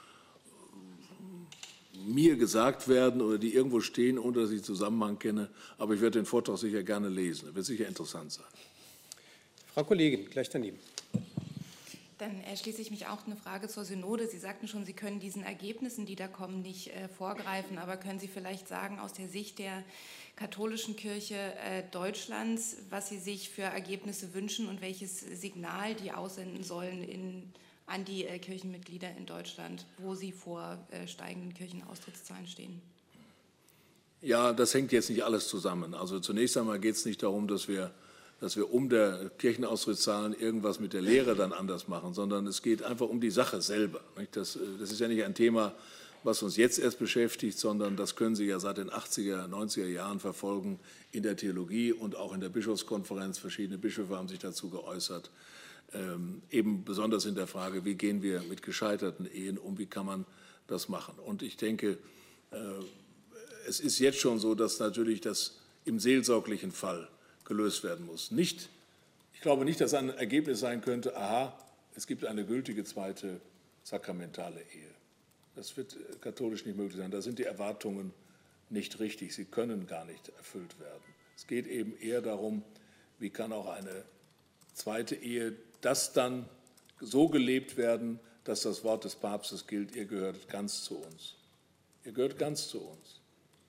S1: mir gesagt werden oder die irgendwo stehen, ohne dass ich den Zusammenhang kenne. Aber ich werde den Vortrag sicher gerne lesen. Das wird sicher interessant sein.
S2: Frau Kollegin, gleich daneben.
S8: Dann schließe ich mich auch eine Frage zur Synode. Sie sagten schon, Sie können diesen Ergebnissen, die da kommen, nicht vorgreifen. Aber können Sie vielleicht sagen, aus der Sicht der katholischen Kirche Deutschlands, was Sie sich für Ergebnisse wünschen und welches Signal die aussenden sollen an die Kirchenmitglieder in Deutschland, wo sie vor steigenden Kirchenaustrittszahlen stehen?
S1: Ja, das hängt jetzt nicht alles zusammen. Also zunächst einmal geht es nicht darum, dass wir um der Kirchenaustrittszahlen irgendwas mit der Lehre dann anders machen, sondern es geht einfach um die Sache selber. Das ist ja nicht ein Thema, was uns jetzt erst beschäftigt, sondern das können Sie ja seit den 80er, 90er Jahren verfolgen in der Theologie und auch in der Bischofskonferenz. Verschiedene Bischöfe haben sich dazu geäußert, eben besonders in der Frage, wie gehen wir mit gescheiterten Ehen um, wie kann man das machen. Und ich denke, es ist jetzt schon so, dass natürlich das im seelsorglichen Fall gelöst werden muss. Ich glaube nicht, dass ein Ergebnis sein könnte, aha, es gibt eine gültige zweite sakramentale Ehe. Das wird katholisch nicht möglich sein. Da sind die Erwartungen nicht richtig. Sie können gar nicht erfüllt werden. Es geht eben eher darum, wie kann auch eine zweite Ehe das dann so gelebt werden, dass das Wort des Papstes gilt, ihr gehört ganz zu uns. Ihr gehört ganz zu uns.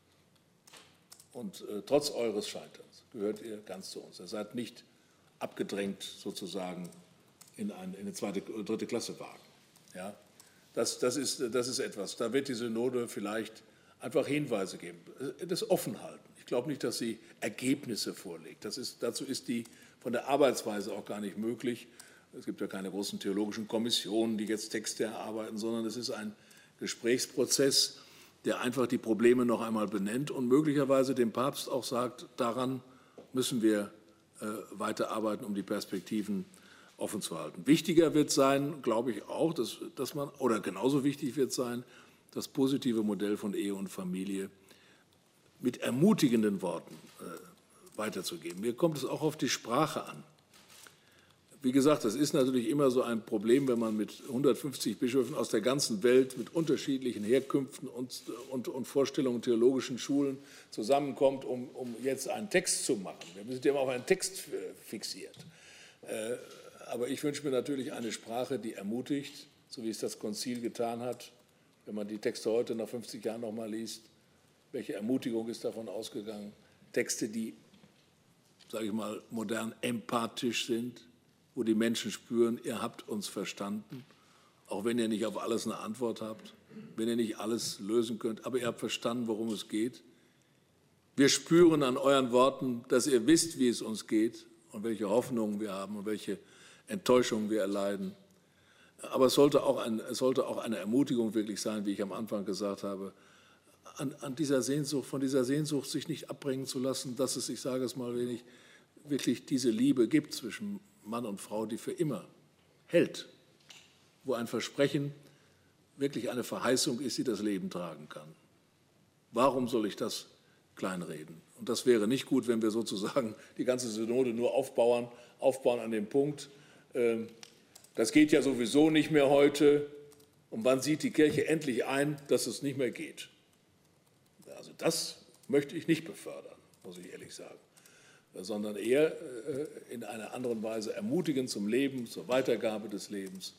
S1: Und trotz eures Scheiterns gehört ihr ganz zu uns. Ihr seid nicht abgedrängt sozusagen in eine zweite oder dritte Klasse wagen. Ja? Das ist etwas. Da wird die Synode vielleicht einfach Hinweise geben, das offen halten. Ich glaube nicht, dass sie Ergebnisse vorlegt. Dazu ist die von der Arbeitsweise auch gar nicht möglich. Es gibt ja keine großen theologischen Kommissionen, die jetzt Texte erarbeiten, sondern es ist ein Gesprächsprozess, der einfach die Probleme noch einmal benennt und möglicherweise dem Papst auch sagt, daran müssen wir weiterarbeiten, um die Perspektiven offen zu halten. Wichtiger wird sein, glaube ich auch, dass man, oder genauso wichtig wird sein, das positive Modell von Ehe und Familie mit ermutigenden Worten weiterzugeben. Mir kommt es auch auf die Sprache an. Wie gesagt, das ist natürlich immer so ein Problem, wenn man mit 150 Bischöfen aus der ganzen Welt mit unterschiedlichen Herkünften und Vorstellungen theologischen Schulen zusammenkommt, um jetzt einen Text zu machen. Wir sind ja immer auf einen Text fixiert. Aber ich wünsche mir natürlich eine Sprache, die ermutigt, so wie es das Konzil getan hat. Wenn man die Texte heute nach 50 Jahren noch mal liest, welche Ermutigung ist davon ausgegangen? Texte, die, sage ich mal, modern empathisch sind, wo die Menschen spüren, ihr habt uns verstanden, auch wenn ihr nicht auf alles eine Antwort habt, wenn ihr nicht alles lösen könnt, aber ihr habt verstanden, worum es geht. Wir spüren an euren Worten, dass ihr wisst, wie es uns geht und welche Hoffnungen wir haben und welche Enttäuschungen wir erleiden. Aber es sollte auch eine Ermutigung wirklich sein, wie ich am Anfang gesagt habe, von dieser Sehnsucht sich nicht abbringen zu lassen, dass es, ich sage es mal wenig, wirklich diese Liebe gibt zwischen Mann und Frau, die für immer hält, wo ein Versprechen wirklich eine Verheißung ist, die das Leben tragen kann. Warum soll ich das kleinreden? Und das wäre nicht gut, wenn wir sozusagen die ganze Synode nur aufbauen an dem Punkt, das geht ja sowieso nicht mehr heute, und wann sieht die Kirche endlich ein, dass es nicht mehr geht? Also das möchte ich nicht befördern, muss ich ehrlich sagen, sondern eher in einer anderen Weise ermutigen zum Leben, zur Weitergabe des Lebens.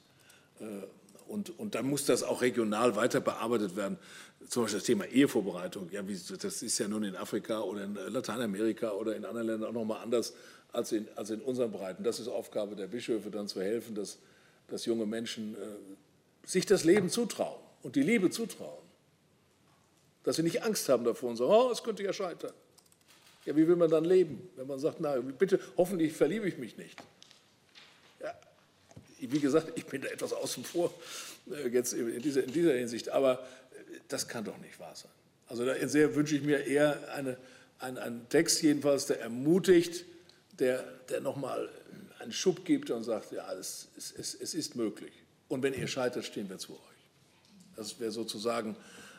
S1: Und dann muss das auch regional weiter bearbeitet werden. Zum Beispiel das Thema Ehevorbereitung. Ja, das ist ja nun in Afrika oder in Lateinamerika oder in anderen Ländern auch noch mal anders als in unseren Breiten. Das ist Aufgabe der Bischöfe, dann zu helfen, dass junge Menschen sich das Leben zutrauen und die Liebe zutrauen. Dass sie nicht Angst haben davor und sagen, oh, es könnte ja scheitern. Ja, wie will man dann leben, wenn man sagt, na, bitte, hoffentlich verliebe ich mich nicht. Ja, wie gesagt, ich bin da etwas außen vor jetzt in dieser Hinsicht, aber das kann doch nicht wahr sein. Also da wünsche ich mir eher einen Text jedenfalls, der ermutigt, der nochmal einen Schub gibt und sagt, ja, es ist möglich. Und wenn ihr scheitert, stehen wir zu euch. Das wäre sozusagen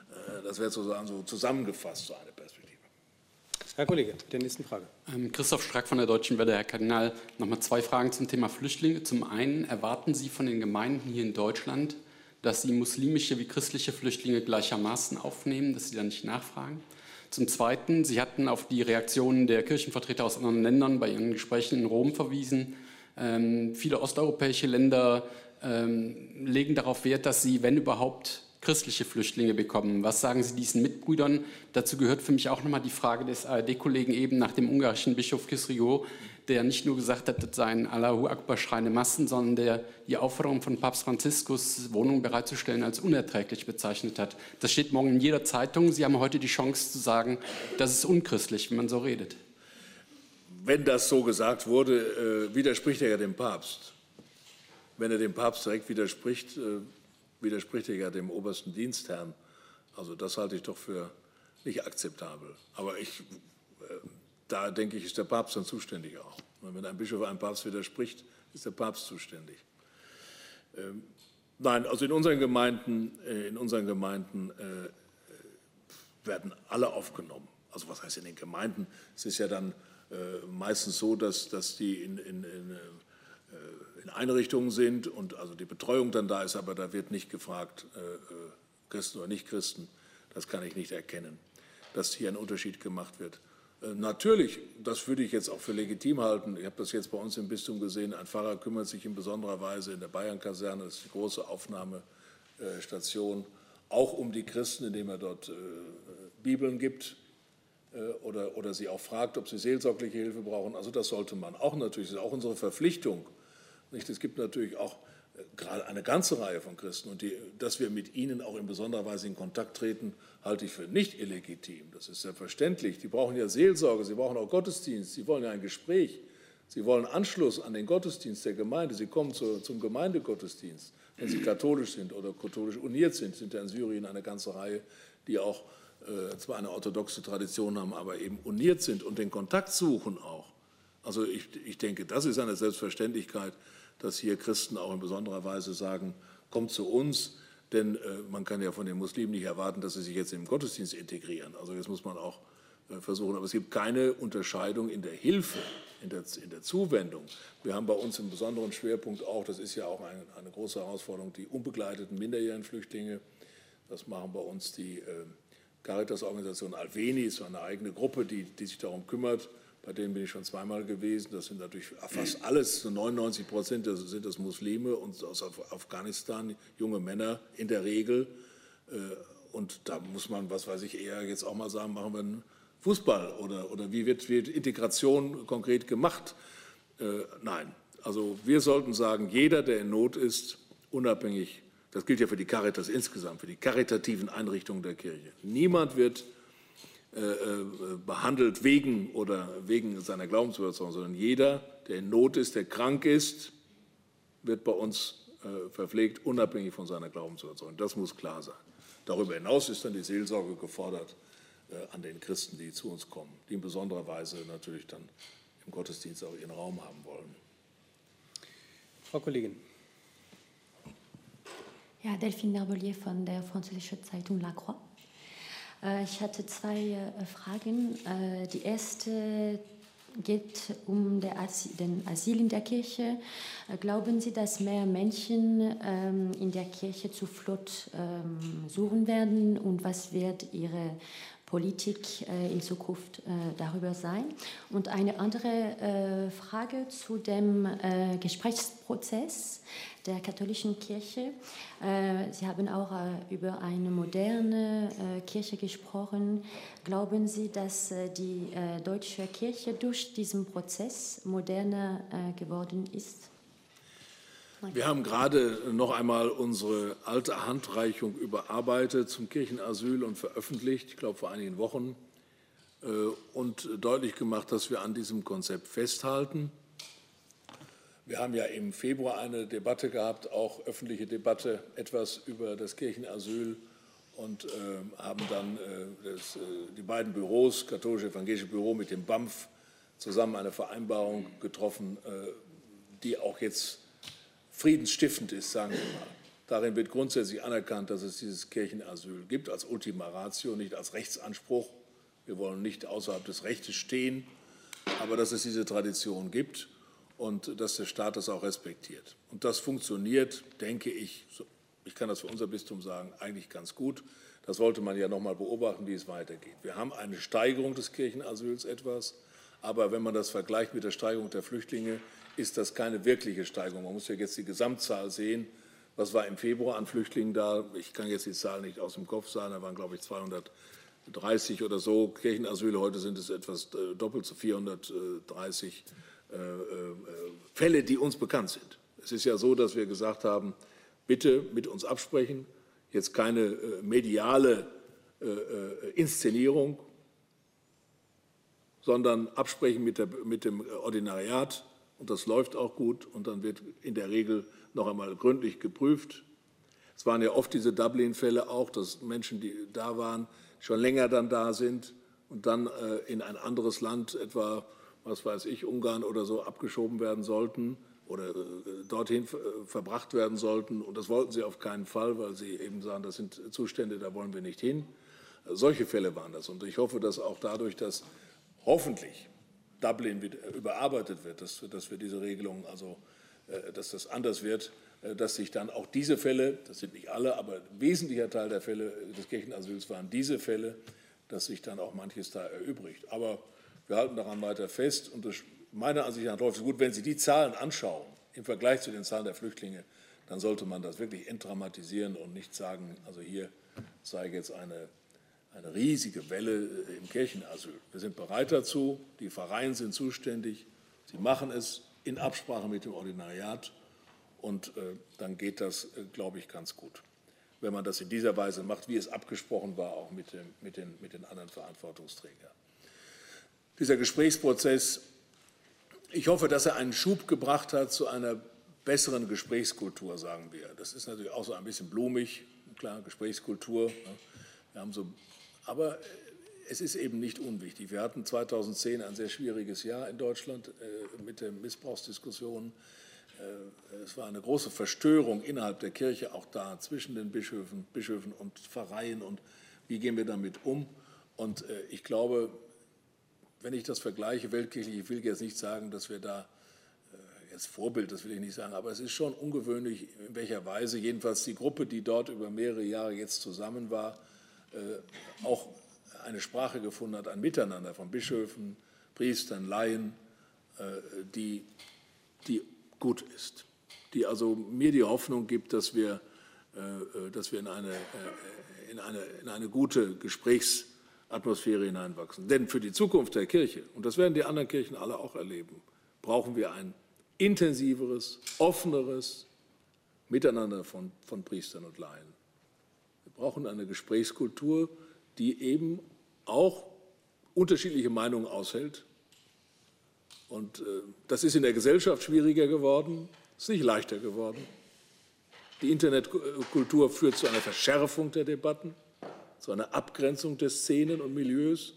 S1: so zusammengefasst, so eine Perspektive.
S2: Herr Kollege, der nächsten Frage.
S9: Christoph Strack von der Deutschen Welle. Herr Kardinal, nochmal 2 Fragen zum Thema Flüchtlinge. Zum einen, erwarten Sie von den Gemeinden hier in Deutschland, dass sie muslimische wie christliche Flüchtlinge gleichermaßen aufnehmen, dass sie da nicht nachfragen? Zum Zweiten, Sie hatten auf die Reaktionen der Kirchenvertreter aus anderen Ländern bei Ihren Gesprächen in Rom verwiesen. Viele osteuropäische Länder legen darauf Wert, dass sie, wenn überhaupt, christliche Flüchtlinge bekommen. Was sagen Sie diesen Mitbrüdern? Dazu gehört für mich auch nochmal die Frage des ARD-Kollegen eben nach dem ungarischen Bischof Kyriou, der nicht nur gesagt hat, das seien Allahu Akbar schreiende Massen, sondern der die Aufforderung von Papst Franziskus, Wohnungen bereitzustellen, als unerträglich bezeichnet hat. Das steht morgen in jeder Zeitung. Sie haben heute die Chance zu sagen, das ist unchristlich, wenn man so redet.
S1: Wenn das so gesagt wurde, widerspricht er ja dem Papst. Wenn er dem Papst direkt widerspricht, widerspricht er ja dem obersten Dienstherrn. Also das halte ich doch für nicht akzeptabel. Aber da denke ich, ist der Papst dann zuständig auch. Wenn ein Bischof einem Papst widerspricht, ist der Papst zuständig. Nein, also in unseren Gemeinden werden alle aufgenommen. Also was heißt in den Gemeinden? Es ist ja dann meistens so, dass die in Einrichtungen sind und also die Betreuung dann da ist, aber da wird nicht gefragt, Christen oder Nicht-Christen. Das kann ich nicht erkennen, dass hier ein Unterschied gemacht wird. Natürlich, das würde ich jetzt auch für legitim halten. Ich habe das jetzt bei uns im Bistum gesehen. Ein Pfarrer kümmert sich in besonderer Weise in der Bayernkaserne, das ist die große Aufnahmestation, auch um die Christen, indem er dort Bibeln gibt oder sie auch fragt, ob sie seelsorgliche Hilfe brauchen. Also das sollte man auch natürlich, das ist auch unsere Verpflichtung. Es gibt natürlich auch gerade eine ganze Reihe von Christen und dass wir mit ihnen auch in besonderer Weise in Kontakt treten, halte ich für nicht illegitim. Das ist selbstverständlich. Die brauchen ja Seelsorge, sie brauchen auch Gottesdienst, sie wollen ja ein Gespräch. Sie wollen Anschluss an den Gottesdienst der Gemeinde, Sie kommen zum Gemeindegottesdienst, wenn Sie katholisch sind oder katholisch uniert sind ja in Syrien eine ganze Reihe, die auch zwar eine orthodoxe Tradition haben, aber eben uniert sind und den Kontakt suchen auch. Also ich denke, das ist eine Selbstverständlichkeit, dass hier Christen auch in besonderer Weise sagen, kommt zu uns, denn man kann ja von den Muslimen nicht erwarten, dass sie sich jetzt im Gottesdienst integrieren. Also das muss man auch versuchen. Aber es gibt keine Unterscheidung in der Hilfe, in der Zuwendung. Wir haben bei uns einen besonderen Schwerpunkt auch, das ist ja auch eine große Herausforderung, die unbegleiteten minderjährigen Flüchtlinge. Das machen bei uns die Caritas-Organisation Alveni, ist so eine eigene Gruppe, die sich darum kümmert. Bei denen bin ich schon zweimal gewesen. Das sind natürlich fast alles, so 99% sind das Muslime und aus Afghanistan, junge Männer in der Regel. Und da muss man, was weiß ich, eher jetzt auch mal sagen, machen wir einen Fußball oder wie wird Integration konkret gemacht? Nein, also wir sollten sagen, jeder, der in Not ist, unabhängig, das gilt ja für die Caritas insgesamt, für die karitativen Einrichtungen der Kirche. Niemand wird behandelt wegen seiner Glaubensüberzeugung, sondern jeder, der in Not ist, der krank ist, wird bei uns verpflegt, unabhängig von seiner Glaubensüberzeugung. Das muss klar sein. Darüber hinaus ist dann die Seelsorge gefordert an den Christen, die zu uns kommen, die in besonderer Weise natürlich dann im Gottesdienst auch ihren Raum haben wollen.
S2: Frau Kollegin.
S10: Ja, Delphine Herbelier von der französischen Zeitung La Croix. Ich hatte zwei Fragen. Die erste geht um den Asyl in der Kirche. Glauben Sie, dass mehr Menschen in der Kirche Zuflucht suchen werden? Und was wird Ihre Politik in Zukunft darüber sein? Und eine andere Frage zu dem Gesprächsprozess der katholischen Kirche. Sie haben auch über eine moderne Kirche gesprochen. Glauben Sie, dass die deutsche Kirche durch diesen Prozess moderner geworden ist?
S1: Wir haben gerade noch einmal unsere alte Handreichung überarbeitet zum Kirchenasyl und veröffentlicht, ich glaube vor einigen Wochen, und deutlich gemacht, dass wir an diesem Konzept festhalten. Wir haben ja im Februar eine Debatte gehabt, auch öffentliche Debatte, etwas über das Kirchenasyl und haben dann die beiden Büros, katholisch-evangelische Büro mit dem BAMF, zusammen eine Vereinbarung getroffen, die auch jetzt friedensstiftend ist, sagen wir mal. Darin wird grundsätzlich anerkannt, dass es dieses Kirchenasyl gibt, als Ultima Ratio, nicht als Rechtsanspruch. Wir wollen nicht außerhalb des Rechtes stehen, aber dass es diese Tradition gibt und dass der Staat das auch respektiert. Und das funktioniert, denke ich, ich kann das für unser Bistum sagen, eigentlich ganz gut. Das sollte man ja noch mal beobachten, wie es weitergeht. Wir haben eine Steigerung des Kirchenasyls etwas, aber wenn man das vergleicht mit der Steigerung der Flüchtlinge, ist das keine wirkliche Steigerung. Man muss ja jetzt die Gesamtzahl sehen. Was war im Februar an Flüchtlingen da? Ich kann jetzt die Zahl nicht aus dem Kopf sagen. Da waren, glaube ich, 230 oder so Kirchenasyle. Heute sind es etwas doppelt so 430 Fälle, die uns bekannt sind. Es ist ja so, dass wir gesagt haben, bitte mit uns absprechen. Jetzt keine mediale Inszenierung, sondern absprechen mit dem Ordinariat. Und das läuft auch gut und dann wird in der Regel noch einmal gründlich geprüft. Es waren ja oft diese Dublin-Fälle auch, dass Menschen, die da waren, schon länger dann da sind und dann in ein anderes Land, etwa, was weiß ich, Ungarn oder so, abgeschoben werden sollten oder dorthin verbracht werden sollten. Und das wollten sie auf keinen Fall, weil sie eben sagen, das sind Zustände, da wollen wir nicht hin. Solche Fälle waren das. Und ich hoffe, dass auch dadurch, dass hoffentlich Dublin überarbeitet wird, dass wir diese Regelung, also dass das anders wird, dass sich dann auch diese Fälle, das sind nicht alle, aber ein wesentlicher Teil der Fälle des Kirchenasyls waren diese Fälle, dass sich dann auch manches da erübrigt. Aber wir halten daran weiter fest und das, meiner Ansicht nach läuft es gut. Wenn Sie die Zahlen anschauen im Vergleich zu den Zahlen der Flüchtlinge, dann sollte man das wirklich entdramatisieren und nicht sagen, also hier sei jetzt eine riesige Welle im Kirchenasyl. Wir sind bereit dazu, die Pfarreien sind zuständig, sie machen es in Absprache mit dem Ordinariat und dann geht das, glaube ich, ganz gut. Wenn man das in dieser Weise macht, wie es abgesprochen war, auch mit den anderen Verantwortungsträgern. Dieser Gesprächsprozess Ich hoffe, dass er einen Schub gebracht hat zu einer besseren Gesprächskultur, sagen wir. Das ist natürlich auch so ein bisschen blumig, klar, Gesprächskultur. Wir haben so, aber es ist eben nicht unwichtig. Wir hatten 2010 ein sehr schwieriges Jahr in Deutschland mit den Missbrauchsdiskussionen. Es war eine große Verstörung innerhalb der Kirche, auch da zwischen den Bischöfen und Pfarreien, und wie gehen wir damit um? Und ich glaube, wenn ich das vergleiche, weltkirchlich, ich will jetzt nicht sagen, dass wir da jetzt Vorbild, das will ich nicht sagen, aber es ist schon ungewöhnlich, in welcher Weise jedenfalls die Gruppe, die dort über mehrere Jahre jetzt zusammen war, auch eine Sprache gefunden hat, ein Miteinander von Bischöfen, Priestern, Laien, die gut ist, die also mir die Hoffnung gibt, dass wir in eine gute Gesprächsatmosphäre hineinwachsen. Denn für die Zukunft der Kirche, und das werden die anderen Kirchen alle auch erleben, brauchen wir ein intensiveres, offeneres Miteinander von Priestern und Laien. Wir brauchen eine Gesprächskultur, die eben auch unterschiedliche Meinungen aushält. Und das ist in der Gesellschaft schwieriger geworden, ist nicht leichter geworden. Die Internetkultur führt zu einer Verschärfung der Debatten, zu einer Abgrenzung der Szenen und Milieus.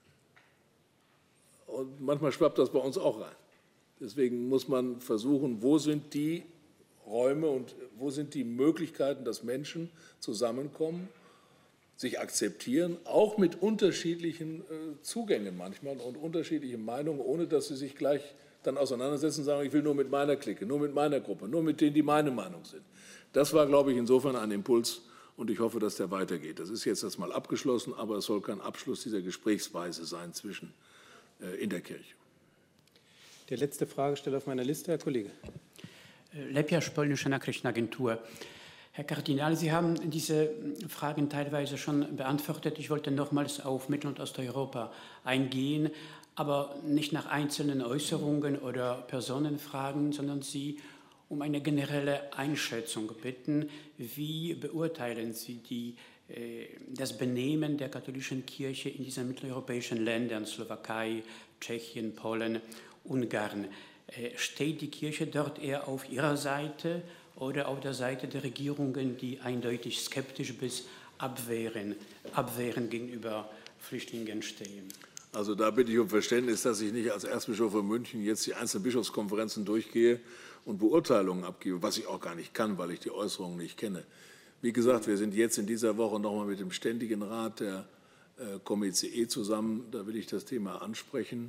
S1: Und manchmal schwappt das bei uns auch rein. Deswegen muss man versuchen, wo sind die Räume und wo sind die Möglichkeiten, dass Menschen zusammenkommen, sich akzeptieren, auch mit unterschiedlichen Zugängen manchmal und unterschiedlichen Meinungen, ohne dass sie sich gleich dann auseinandersetzen und sagen, ich will nur mit meiner Clique, nur mit meiner Gruppe, nur mit denen, die meine Meinung sind. Das war, glaube ich, insofern ein Impuls, und ich hoffe, dass der weitergeht. Das ist jetzt erstmal abgeschlossen, aber es soll kein Abschluss dieser Gesprächsweise sein in der Kirche.
S2: Der letzte Fragesteller auf meiner Liste, Herr Kollege.
S11: Lepiasz, Polnische Nachrichtenagentur. Herr Kardinal, Sie haben diese Fragen teilweise schon beantwortet. Ich wollte nochmals auf Mittel- und Osteuropa eingehen, aber nicht nach einzelnen Äußerungen oder Personen fragen, sondern Sie um eine generelle Einschätzung bitten. Wie beurteilen Sie das Benehmen der katholischen Kirche in diesen mitteleuropäischen Ländern, Slowakei, Tschechien, Polen, Ungarn? Steht die Kirche dort eher auf ihrer Seite oder auf der Seite der Regierungen, die eindeutig skeptisch bis abwehrend gegenüber Flüchtlingen stehen?
S1: Also da bitte ich um Verständnis, dass ich nicht als Erzbischof von München jetzt die einzelnen Bischofskonferenzen durchgehe und Beurteilungen abgebe, was ich auch gar nicht kann, weil ich die Äußerungen nicht kenne. Wie gesagt, wir sind jetzt in dieser Woche nochmal mit dem Ständigen Rat der Komitee zusammen. Da will ich das Thema ansprechen.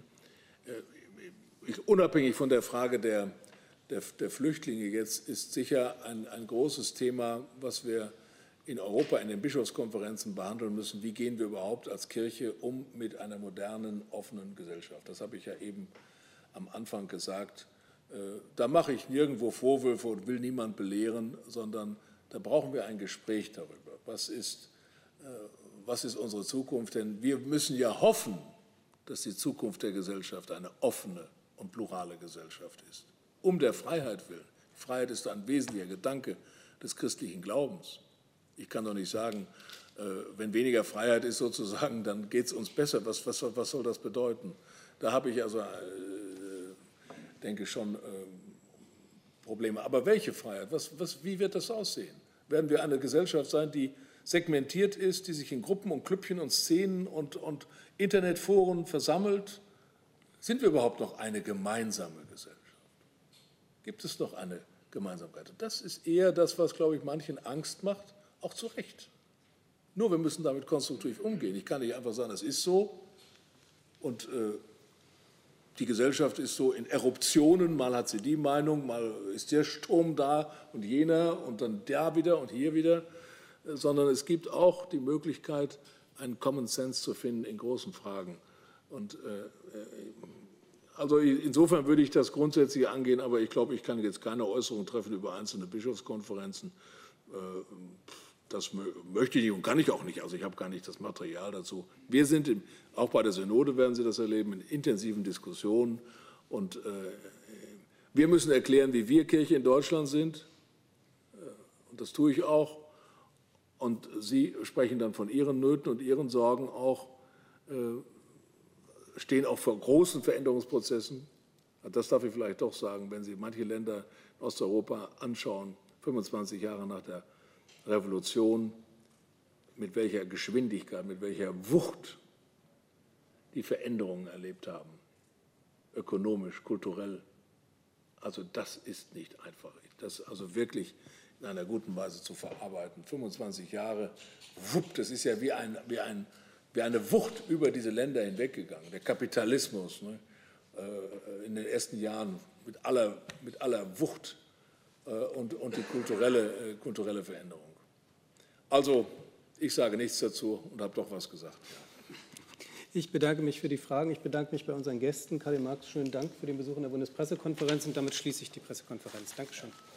S1: Unabhängig von der Frage der Flüchtlinge jetzt ist sicher ein großes Thema, was wir in Europa in den Bischofskonferenzen behandeln müssen. Wie gehen wir überhaupt als Kirche um mit einer modernen, offenen Gesellschaft? Das habe ich ja eben am Anfang gesagt. Da mache ich nirgendwo Vorwürfe und will niemand belehren, sondern da brauchen wir ein Gespräch darüber. Was ist unsere Zukunft? Denn wir müssen ja hoffen, dass die Zukunft der Gesellschaft eine offene und plurale Gesellschaft ist. Um der Freiheit willen. Freiheit ist ein wesentlicher Gedanke des christlichen Glaubens. Ich kann doch nicht sagen, wenn weniger Freiheit ist sozusagen, dann geht es uns besser. Was soll das bedeuten? Da habe ich also, denke ich, schon Probleme. Aber welche Freiheit? Wie wird das aussehen? Werden wir eine Gesellschaft sein, die segmentiert ist, die sich in Gruppen und Klüppchen und Szenen und Internetforen versammelt? Sind wir überhaupt noch eine gemeinsame Gesellschaft? Gibt es noch eine Gemeinsamkeit? Und das ist eher das, was, glaube ich, manchen Angst macht, auch zu Recht. Nur wir müssen damit konstruktiv umgehen. Ich kann nicht einfach sagen, es ist so und die Gesellschaft ist so in Eruptionen, mal hat sie die Meinung, mal ist der Sturm da und jener und dann da wieder und hier wieder, sondern es gibt auch die Möglichkeit, einen Common Sense zu finden in großen Fragen. Und also insofern würde ich das grundsätzlich angehen, aber ich glaube, ich kann jetzt keine Äußerung treffen über einzelne Bischofskonferenzen. Das möchte ich nicht und kann ich auch nicht. Also ich habe gar nicht das Material dazu. Wir sind auch bei der Synode werden Sie das erleben, in intensiven Diskussionen. Und wir müssen erklären, wie wir Kirche in Deutschland sind. Und das tue ich auch. Und Sie sprechen dann von Ihren Nöten und Ihren Sorgen auch, stehen auch vor großen Veränderungsprozessen. Das darf ich vielleicht doch sagen, wenn Sie manche Länder in Osteuropa anschauen, 25 Jahre nach der Revolution, mit welcher Geschwindigkeit, mit welcher Wucht die Veränderungen erlebt haben, ökonomisch, kulturell. Also das ist nicht einfach. Das also wirklich in einer guten Weise zu verarbeiten. 25 Jahre, wupp, das ist ja wie eine Wucht über diese Länder hinweggegangen. Der Kapitalismus, ne, in den ersten Jahren mit aller Wucht und die kulturelle Veränderung. Also ich sage nichts dazu und habe doch was gesagt.
S2: Ich bedanke mich für die Fragen. Ich bedanke mich bei unseren Gästen. Karin Marx, schönen Dank für den Besuch in der Bundespressekonferenz. Und damit schließe ich die Pressekonferenz. Dankeschön.